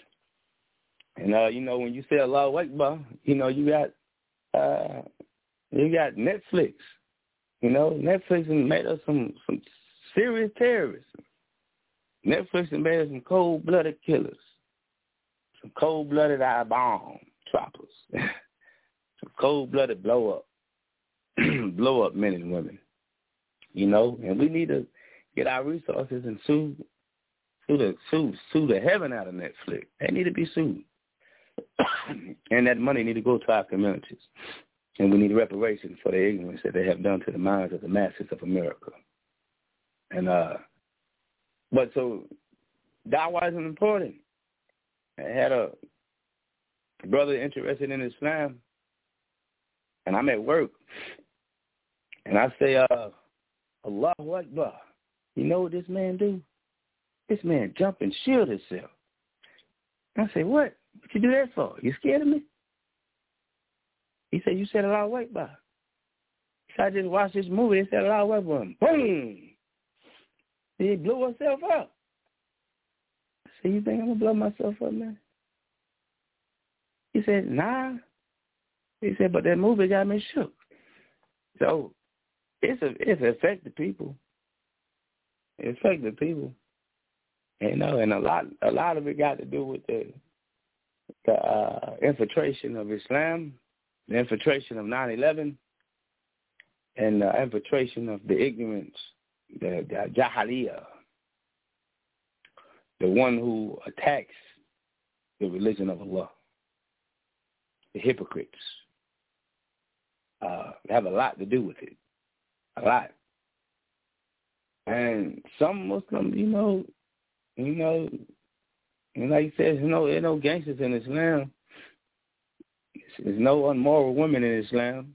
And, uh, you know, when you say Allahu Akbar, you know, you got, uh, you got Netflix. You know, Netflix has made us some, some serious terrorists. Netflix has made us some cold-blooded killers, some cold-blooded eye bomb droppers, some cold-blooded blow-up, blow-up men and women, you know. And we need to get our resources and sue, sue the sue, sue the heaven out of Netflix. They need to be sued, and that money need to go to our communities. And we need reparations for the ignorance that they have done to the minds of the masses of America. And uh. But so dawah isn't important. I had a brother interested in Islam, and I'm at work, and I say, uh, Allahu Akbar. You know what this man do? This man jump and shield himself. I say, what? What you do that for? You scared of me? He said, you said Allahu Akbar. So I just watched this movie. They said Allahu Akbar. Boom! He blew himself up. I said, you think I'm going to blow myself up, man? He said, nah. He said, but that movie got me shook. So it's a, it's affected people. It affected people. You know, and a lot a lot of it got to do with the the uh, infiltration of Islam, the infiltration of nine eleven, and the infiltration of the ignorance, the, the Jahiliyyah, the one who attacks the religion of Allah, the hypocrites. Uh, have a lot to do with it, a lot. And some Muslims, you know, you know, and like he says, you know, there are no gangsters in Islam. There's no immoral women in Islam.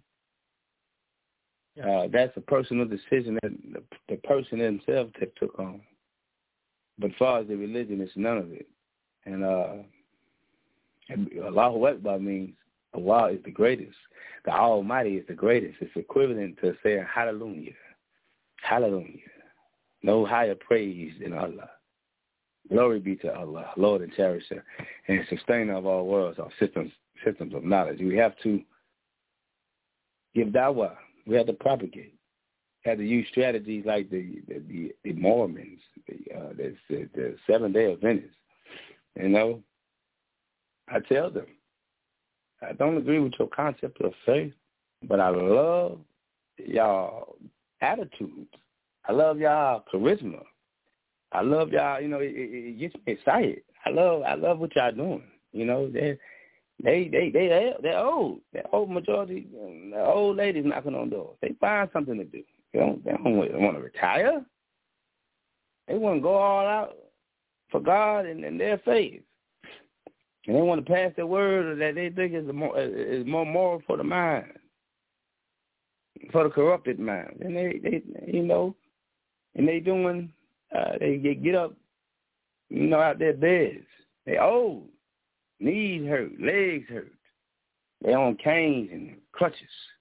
Uh, that's a personal decision that the, the person himself took on. But as far as the religion, it's none of it. And uh, Allahu Akbar means Allah is the greatest. The Almighty is the greatest. It's equivalent to saying hallelujah. Hallelujah. No higher praise than Allah. Glory be to Allah, Lord and cherisher, and sustainer of all worlds, our systems, systems of knowledge. We have to give dawah. We have to propagate. We have to use strategies like the the, the, the Mormons, the, uh, the, the, the Seventh-day Adventists. You know, I tell them, I don't agree with your concept of faith, but I love y'all attitudes. I love y'all charisma. I love y'all. You know, it, it, it gets me excited. I love, I love what y'all doing. You know, they, they, they, they, they're old. They're old majority. The old ladies knocking on doors. They find something to do. They don't, they don't want to retire. They want to go all out for God and, and their faith. And they want to pass the word that they think is more, is more moral for the mind, for the corrupted mind. And they, they you know, and they doing, uh, they get, get up, you know, out their beds. They old, knees hurt, legs hurt. They on canes and crutches.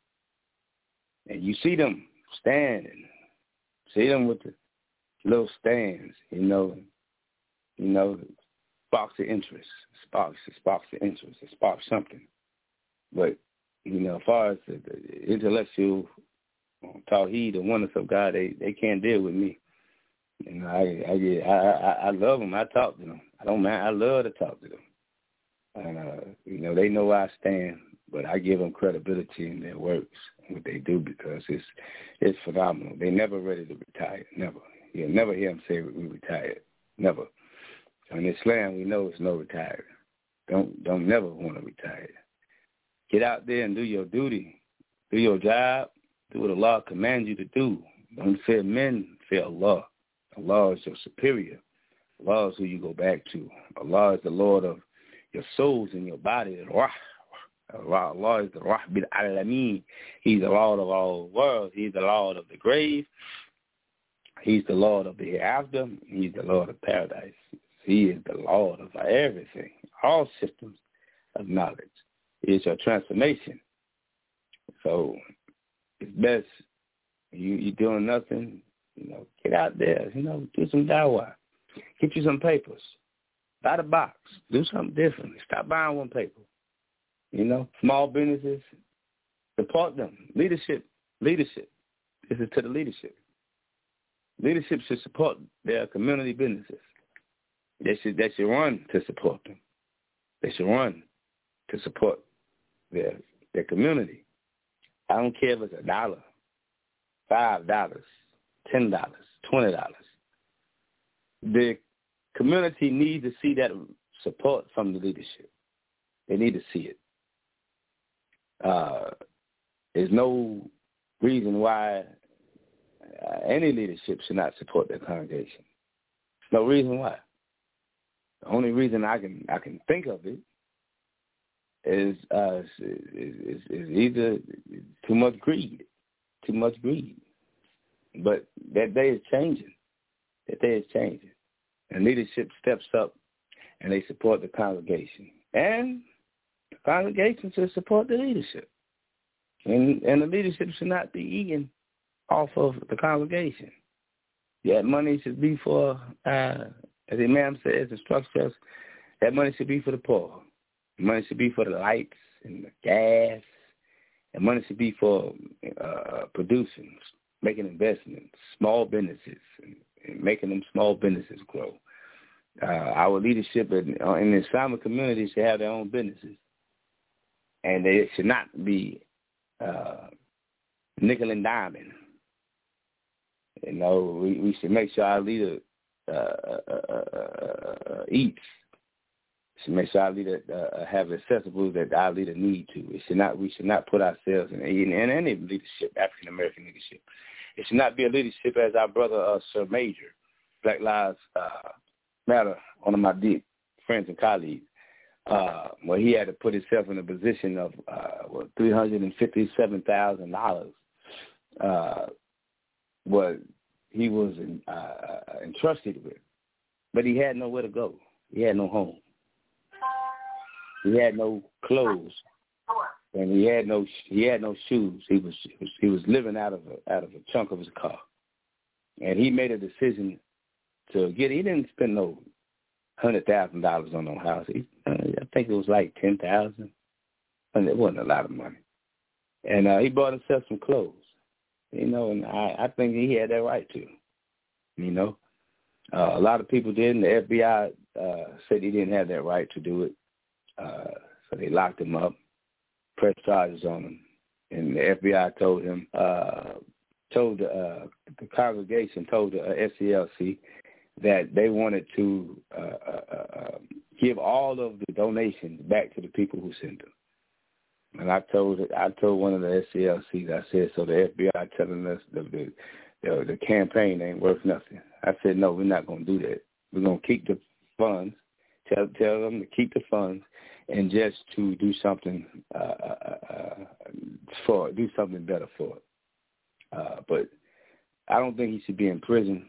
And you see them standing, see them with the little stands, you know, you know, sparks of interest, sparks, sparks of interest, it sparks something. But, you know, as far as the, the intellectual tawhid, the oneness of God, they, they can't deal with me. You know, I I, I I I love them. I talk to them. I don't mind. I love to talk to them. And, uh, you know, they know where I stand, but I give them credibility in their works and what they do because it's it's phenomenal. They never ready to retire, never. You'll never hear them say we retired, never. In Islam, we know it's no retiring. Don't don't never want to retire. Get out there and do your duty. Do your job. Do what Allah commands you to do. Don't fear men, fear Allah. Allah is your superior. Allah is who you go back to. Allah is the Lord of your souls and your body. Allah is the Rahbil Alameen. He's the Lord of all worlds. He's the Lord of the grave. He's the Lord of the hereafter. He's the Lord of paradise. He is the Lord of everything, all systems of knowledge. He is your transformation. So it's best you you doing nothing, you know, get out there, you know, do some dawah. Get you some papers. Buy the box. Do something different. Stop buying one paper. You know, small businesses, support them. Leadership, leadership. This is to the leadership. Leadership should support their community businesses. They should, they should run to support them. They should run to support their their community. I don't care if it's a dollar, five dollars, ten dollars, twenty dollars. The community needs to see that support from the leadership. They need to see it. Uh, there's no reason why uh, any leadership should not support their congregation. No reason why. The only reason I can I can think of it is uh, is, is, is either too much greed, too much greed. But that day is changing. That day is changing, and leadership steps up and they support the congregation, and the congregation should support the leadership, and and the leadership should not be eating off of the congregation. That money should be for. Uh, As the Imam says, instructs us, that money should be for the poor. The money should be for the lights and the gas. And money should be for uh, producing, making investments, small businesses, and, and making them small businesses grow. Uh, our leadership in, uh, in the Islamic community should have their own businesses. And they should not be uh, nickel and diming. You know, we, we should make sure our leader Uh, uh, uh, uh, eats. Should make sure our leader uh, have accessible that our leader need to. It should not. We should not put ourselves in, in, in any leadership, African American leadership. It should not be a leadership as our brother uh, Sir Major, Black Lives uh, Matter, one of my deep friends and colleagues, uh, where he had to put himself in a position of uh, what, three hundred and fifty-seven thousand dollars. Uh, what he was in, uh, entrusted with, but he had nowhere to go. He had no home. He had no clothes, and he had no he had no shoes. He was he was living out of a, out of a chunk of his car, and he made a decision to get. He didn't spend no hundred thousand dollars on no house. He, uh, I think it was like ten thousand, and it wasn't a lot of money. And uh, he bought himself some clothes. You know, and I, I think he had that right to, you know. Uh, a lot of people didn't. The F B I uh, said he didn't have that right to do it. Uh, so they locked him up, pressed charges on him. And the F B I told him, uh, told the, uh, the congregation, told the uh, S C L C that they wanted to uh, uh, uh, give all of the donations back to the people who sent them. And I told I told one of the S C L Cs, I said, so the F B I telling us the the, the, the campaign ain't worth nothing. I said, no, we're not going to do that. We're going to keep the funds, tell tell them to keep the funds, and just to do something uh, uh, for do something better for it. Uh, but I don't think he should be in prison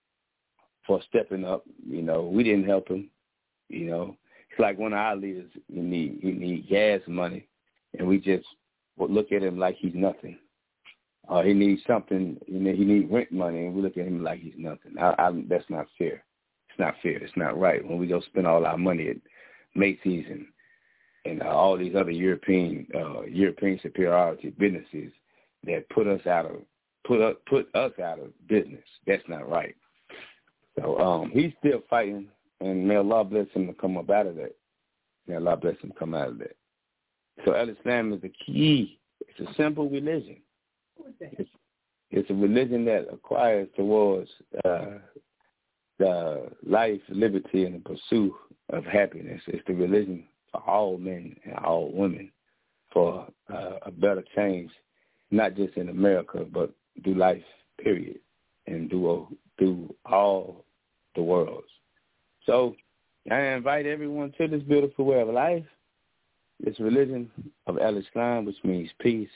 for stepping up. You know, we didn't help him. You know, it's like one of our leaders. You need you need gas money, and we just look at him like he's nothing. Uh, he needs something. You know, he needs rent money, and we look at him like he's nothing. I, I, that's not fair. It's not fair. It's not right when we go spend all our money at Macy's and and uh, all these other European uh, European superiority businesses that put us out of put us, put us out of business. That's not right. So um, he's still fighting, and may Allah bless him to come up out of that. May Allah bless him to come out of that. So Al-Islam is the key. It's a simple religion. It's, it's a religion that acquires towards uh, the life, liberty, and the pursuit of happiness. It's the religion for all men and all women for uh, a better change, not just in America, but through life, period, and through, through all the worlds. So I invite everyone to this beautiful way of life, this religion of Al-Islam, which means peace,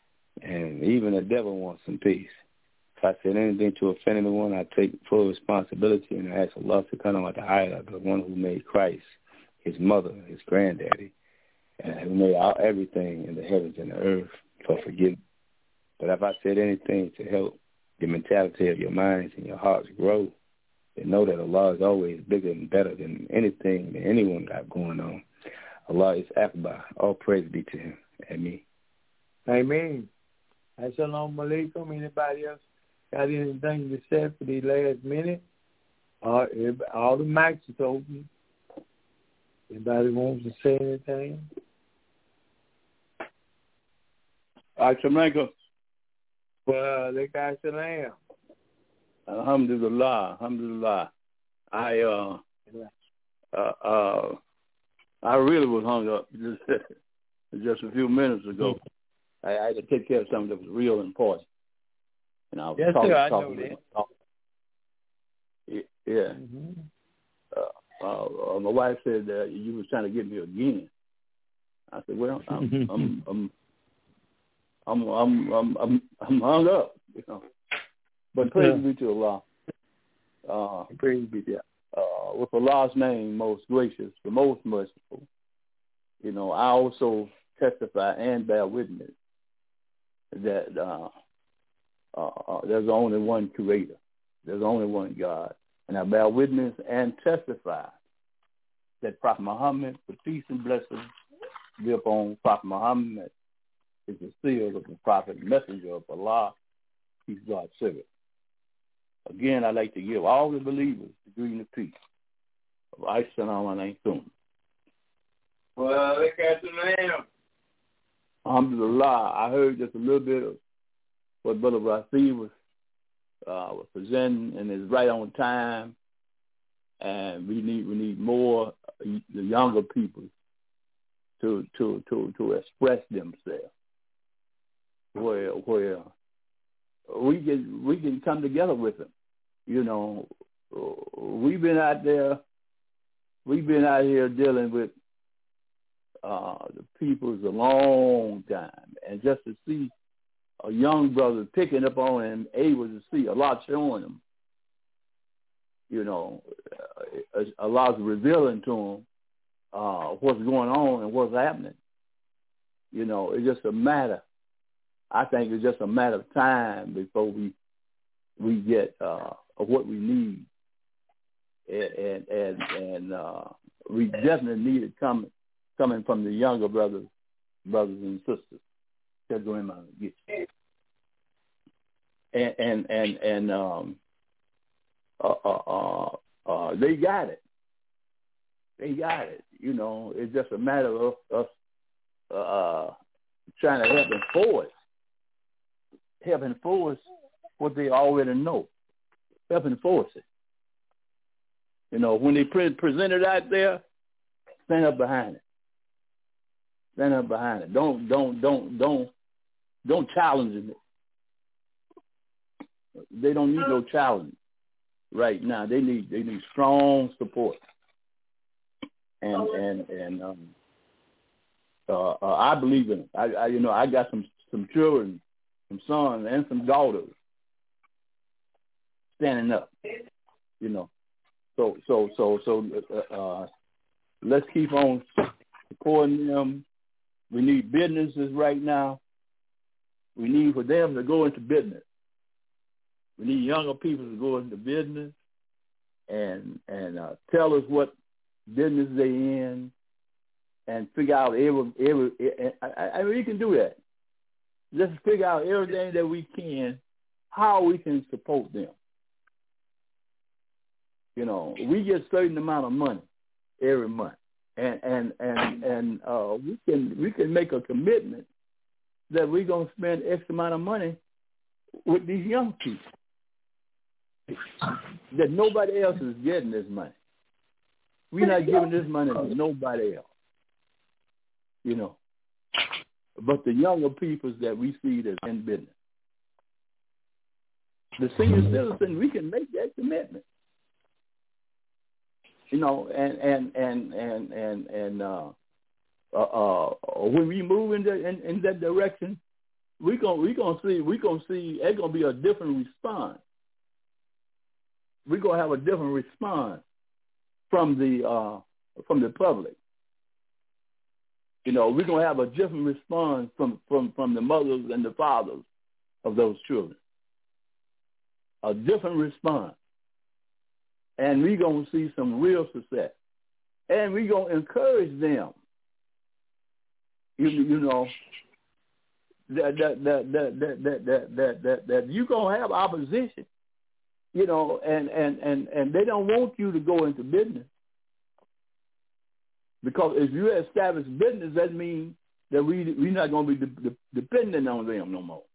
and even the devil wants some peace. If I said anything to offend anyone, I take full responsibility, and I ask Allah to come on the ayah, the one who made Christ, his mother, his granddaddy, and who made all, everything in the heavens and the earth for forgiveness. But if I said anything to help the mentality of your minds and your hearts grow, then know that Allah is always bigger and better than anything that anyone got going on. Allah is Akbar. All praise be to him. Ameen. Amen. Assalamu alaikum. Anybody else got anything to say for the last minute? Uh, all the mics is open. Anybody wants to say anything? Assalamu Well, they got salam. Alhamdulillah, alhamdulillah. I uh, uh, uh, I really was hung up just, just a few minutes ago. I, I had to take care of something that was real important. And I was yes, talking, sir, I talking know that. about, yeah. Mm-hmm. Uh, uh, uh, my wife said that you was trying to get me again. I said, well, I'm, I'm, I'm, I'm, I'm, I'm, I'm, I'm hung up, you know. But praise yeah. be to Allah. Uh, praise be to uh, with Allah's name, most gracious, the most merciful. You know, I also testify and bear witness that uh, uh, uh, there's only one Creator. There's only one God. And I bear witness and testify that Prophet Muhammad, the peace and blessings be upon Prophet Muhammad, is the seal of the Prophet, messenger of Allah. He's God's servant. Again, I'd like to give all the believers the greeting of peace. Assalamu alaikum. Well, look at the lamb. Alhamdulillah. I heard just a little bit of what Brother Rafi was uh, was presenting, and it's right on time. And we need we need more the younger people to to to to express themselves, where where we can we can come together with them. You know, we've been out there, we've been out here dealing with uh, the peoples a long time, and just to see a young brother picking up on and able to see a lot showing them, you know, a lot's revealing to them uh, what's going on and what's happening. You know, it's just a matter. I think it's just a matter of time before we we get uh, what we need, and and and uh, we definitely need it coming coming from the younger brothers, brothers and sisters. That's going to get you. And and and and um, uh, uh, uh, uh, they got it. They got it. You know, it's just a matter of us uh, trying to help enforce, help enforce what they already know. Help enforce it. You know, when they pre- present it out there, stand up behind it. Stand up behind it. Don't don't don't don't don't challenge it. They don't need no challenge right now. They need they need strong support. And and and um, uh, uh, I believe in it. I, I, you know, I got some some children, some sons and some daughters standing up. You know, so so so so uh, uh, let's keep on supporting them. We need businesses right now. We need for them to go into business. We need younger people to go into business and and uh, tell us what business they in, and figure out every every. I, I mean, we can do that. Let's figure out everything that we can, how we can support them. You know, we get a certain amount of money every month, and and and and uh, we can we can make a commitment that we're gonna spend X amount of money with these young people. That nobody else is getting this money. We're not giving this money to nobody else. You know, but the younger peoples that we see that's in business. The senior citizen, we can make that commitment. You know, and and and and and and uh, uh, uh, when we move in, the, in in that direction, we gonna we gonna see we gonna see it's gonna be a different response. We're gonna have a different response from the uh, from the public. You know, we're gonna have a different response from, from, from the mothers and the fathers of those children. A different response. And we're gonna see some real success. And we're gonna encourage them. You, you know, that that that that that that that that, that, that you're gonna have opposition. You know, and, and, and, and they don't want you to go into business. Because if you establish business, that means that we, we're not going to be de- de- dependent on them no more.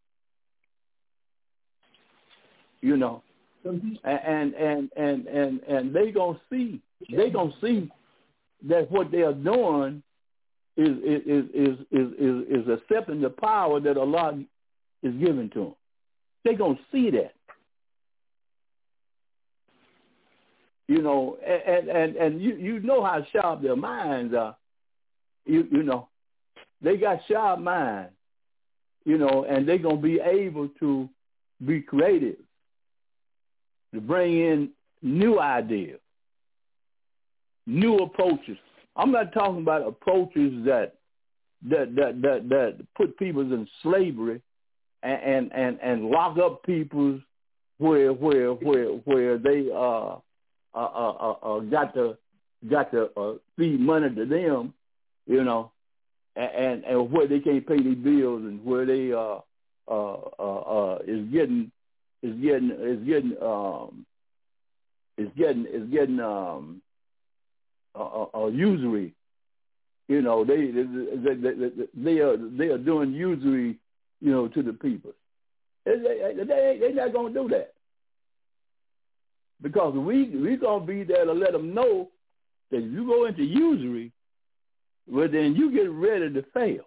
You know, and, and, and, and, and, and they going to see, they going to see that what they are doing is, is, is, is, is, is accepting the power that Allah is giving to them. They're going to see that. You know, and, and, and you, you know how sharp their minds are. You you know, they got sharp minds, you know, and they're going to be able to be creative, to bring in new ideas, new approaches. I'm not talking about approaches that that that that, that put people in slavery and, and, and, and lock up people where where where where they uh Uh, uh, uh, uh, got to got to uh, feed money to them, you know, and, and, and where they can't pay their bills and where they uh, uh, uh, uh, is getting is getting is getting um, is getting is getting um, uh, uh, usury, you know, they they, they they are they are doing usury, you know, to the people. They they they they're not gonna do that. Because we we gonna be there to let them know that if you go into usury, well then you get ready to fail.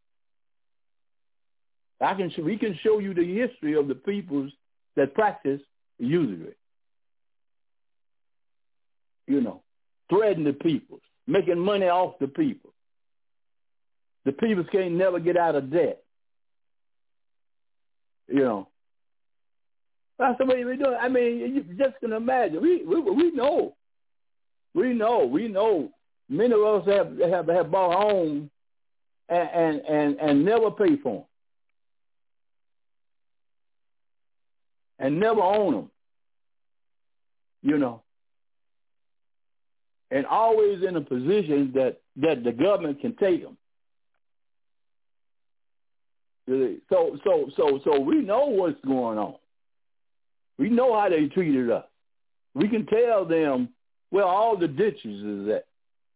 I can we can show you the history of the peoples that practice usury. You know, threatening the peoples, making money off the people. The peoples can't never get out of debt. You know. That's the way we do it. I mean, you just can imagine. We we we know, we know, we know. Many of us have have, have bought homes and, and and and never pay for them, and never own them. You know, and always in a position that that the government can take them. So so so so we know what's going on. We know how they treated us. We can tell them where all the ditches is at.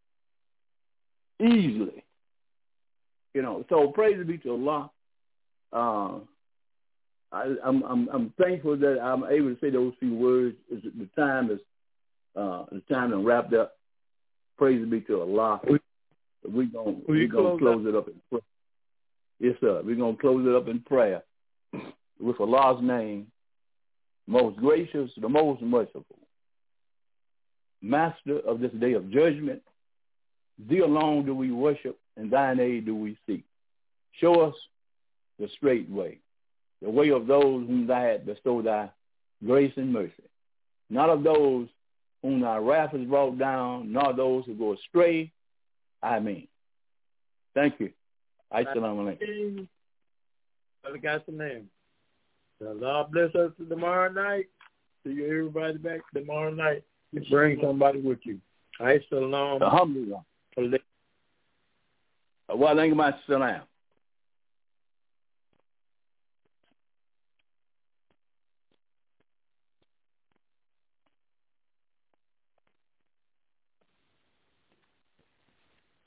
Easily. You know, so praise be to Allah. Uh, I, I'm, I'm I'm thankful that I'm able to say those few words. The time is uh, the time is wrapped up. Praise be to Allah. We're gonna we're gonna close it up in prayer. Yes, sir. We're gonna close it up in prayer with Allah's name. Most gracious, the most merciful, Master of this day of judgment, thee alone do we worship and thine aid do we seek. Show us the straight way, the way of those whom thou hast bestowed thy grace and mercy, not of those whom thy wrath has brought down, nor those who go astray. Amen. Thank you. Assalamu alaikum. Brother got the name. The Lord bless us tomorrow night. See you everybody back tomorrow night. You bring somebody with you. Assalamu Alhamdulillah. Wa alaikum assalam.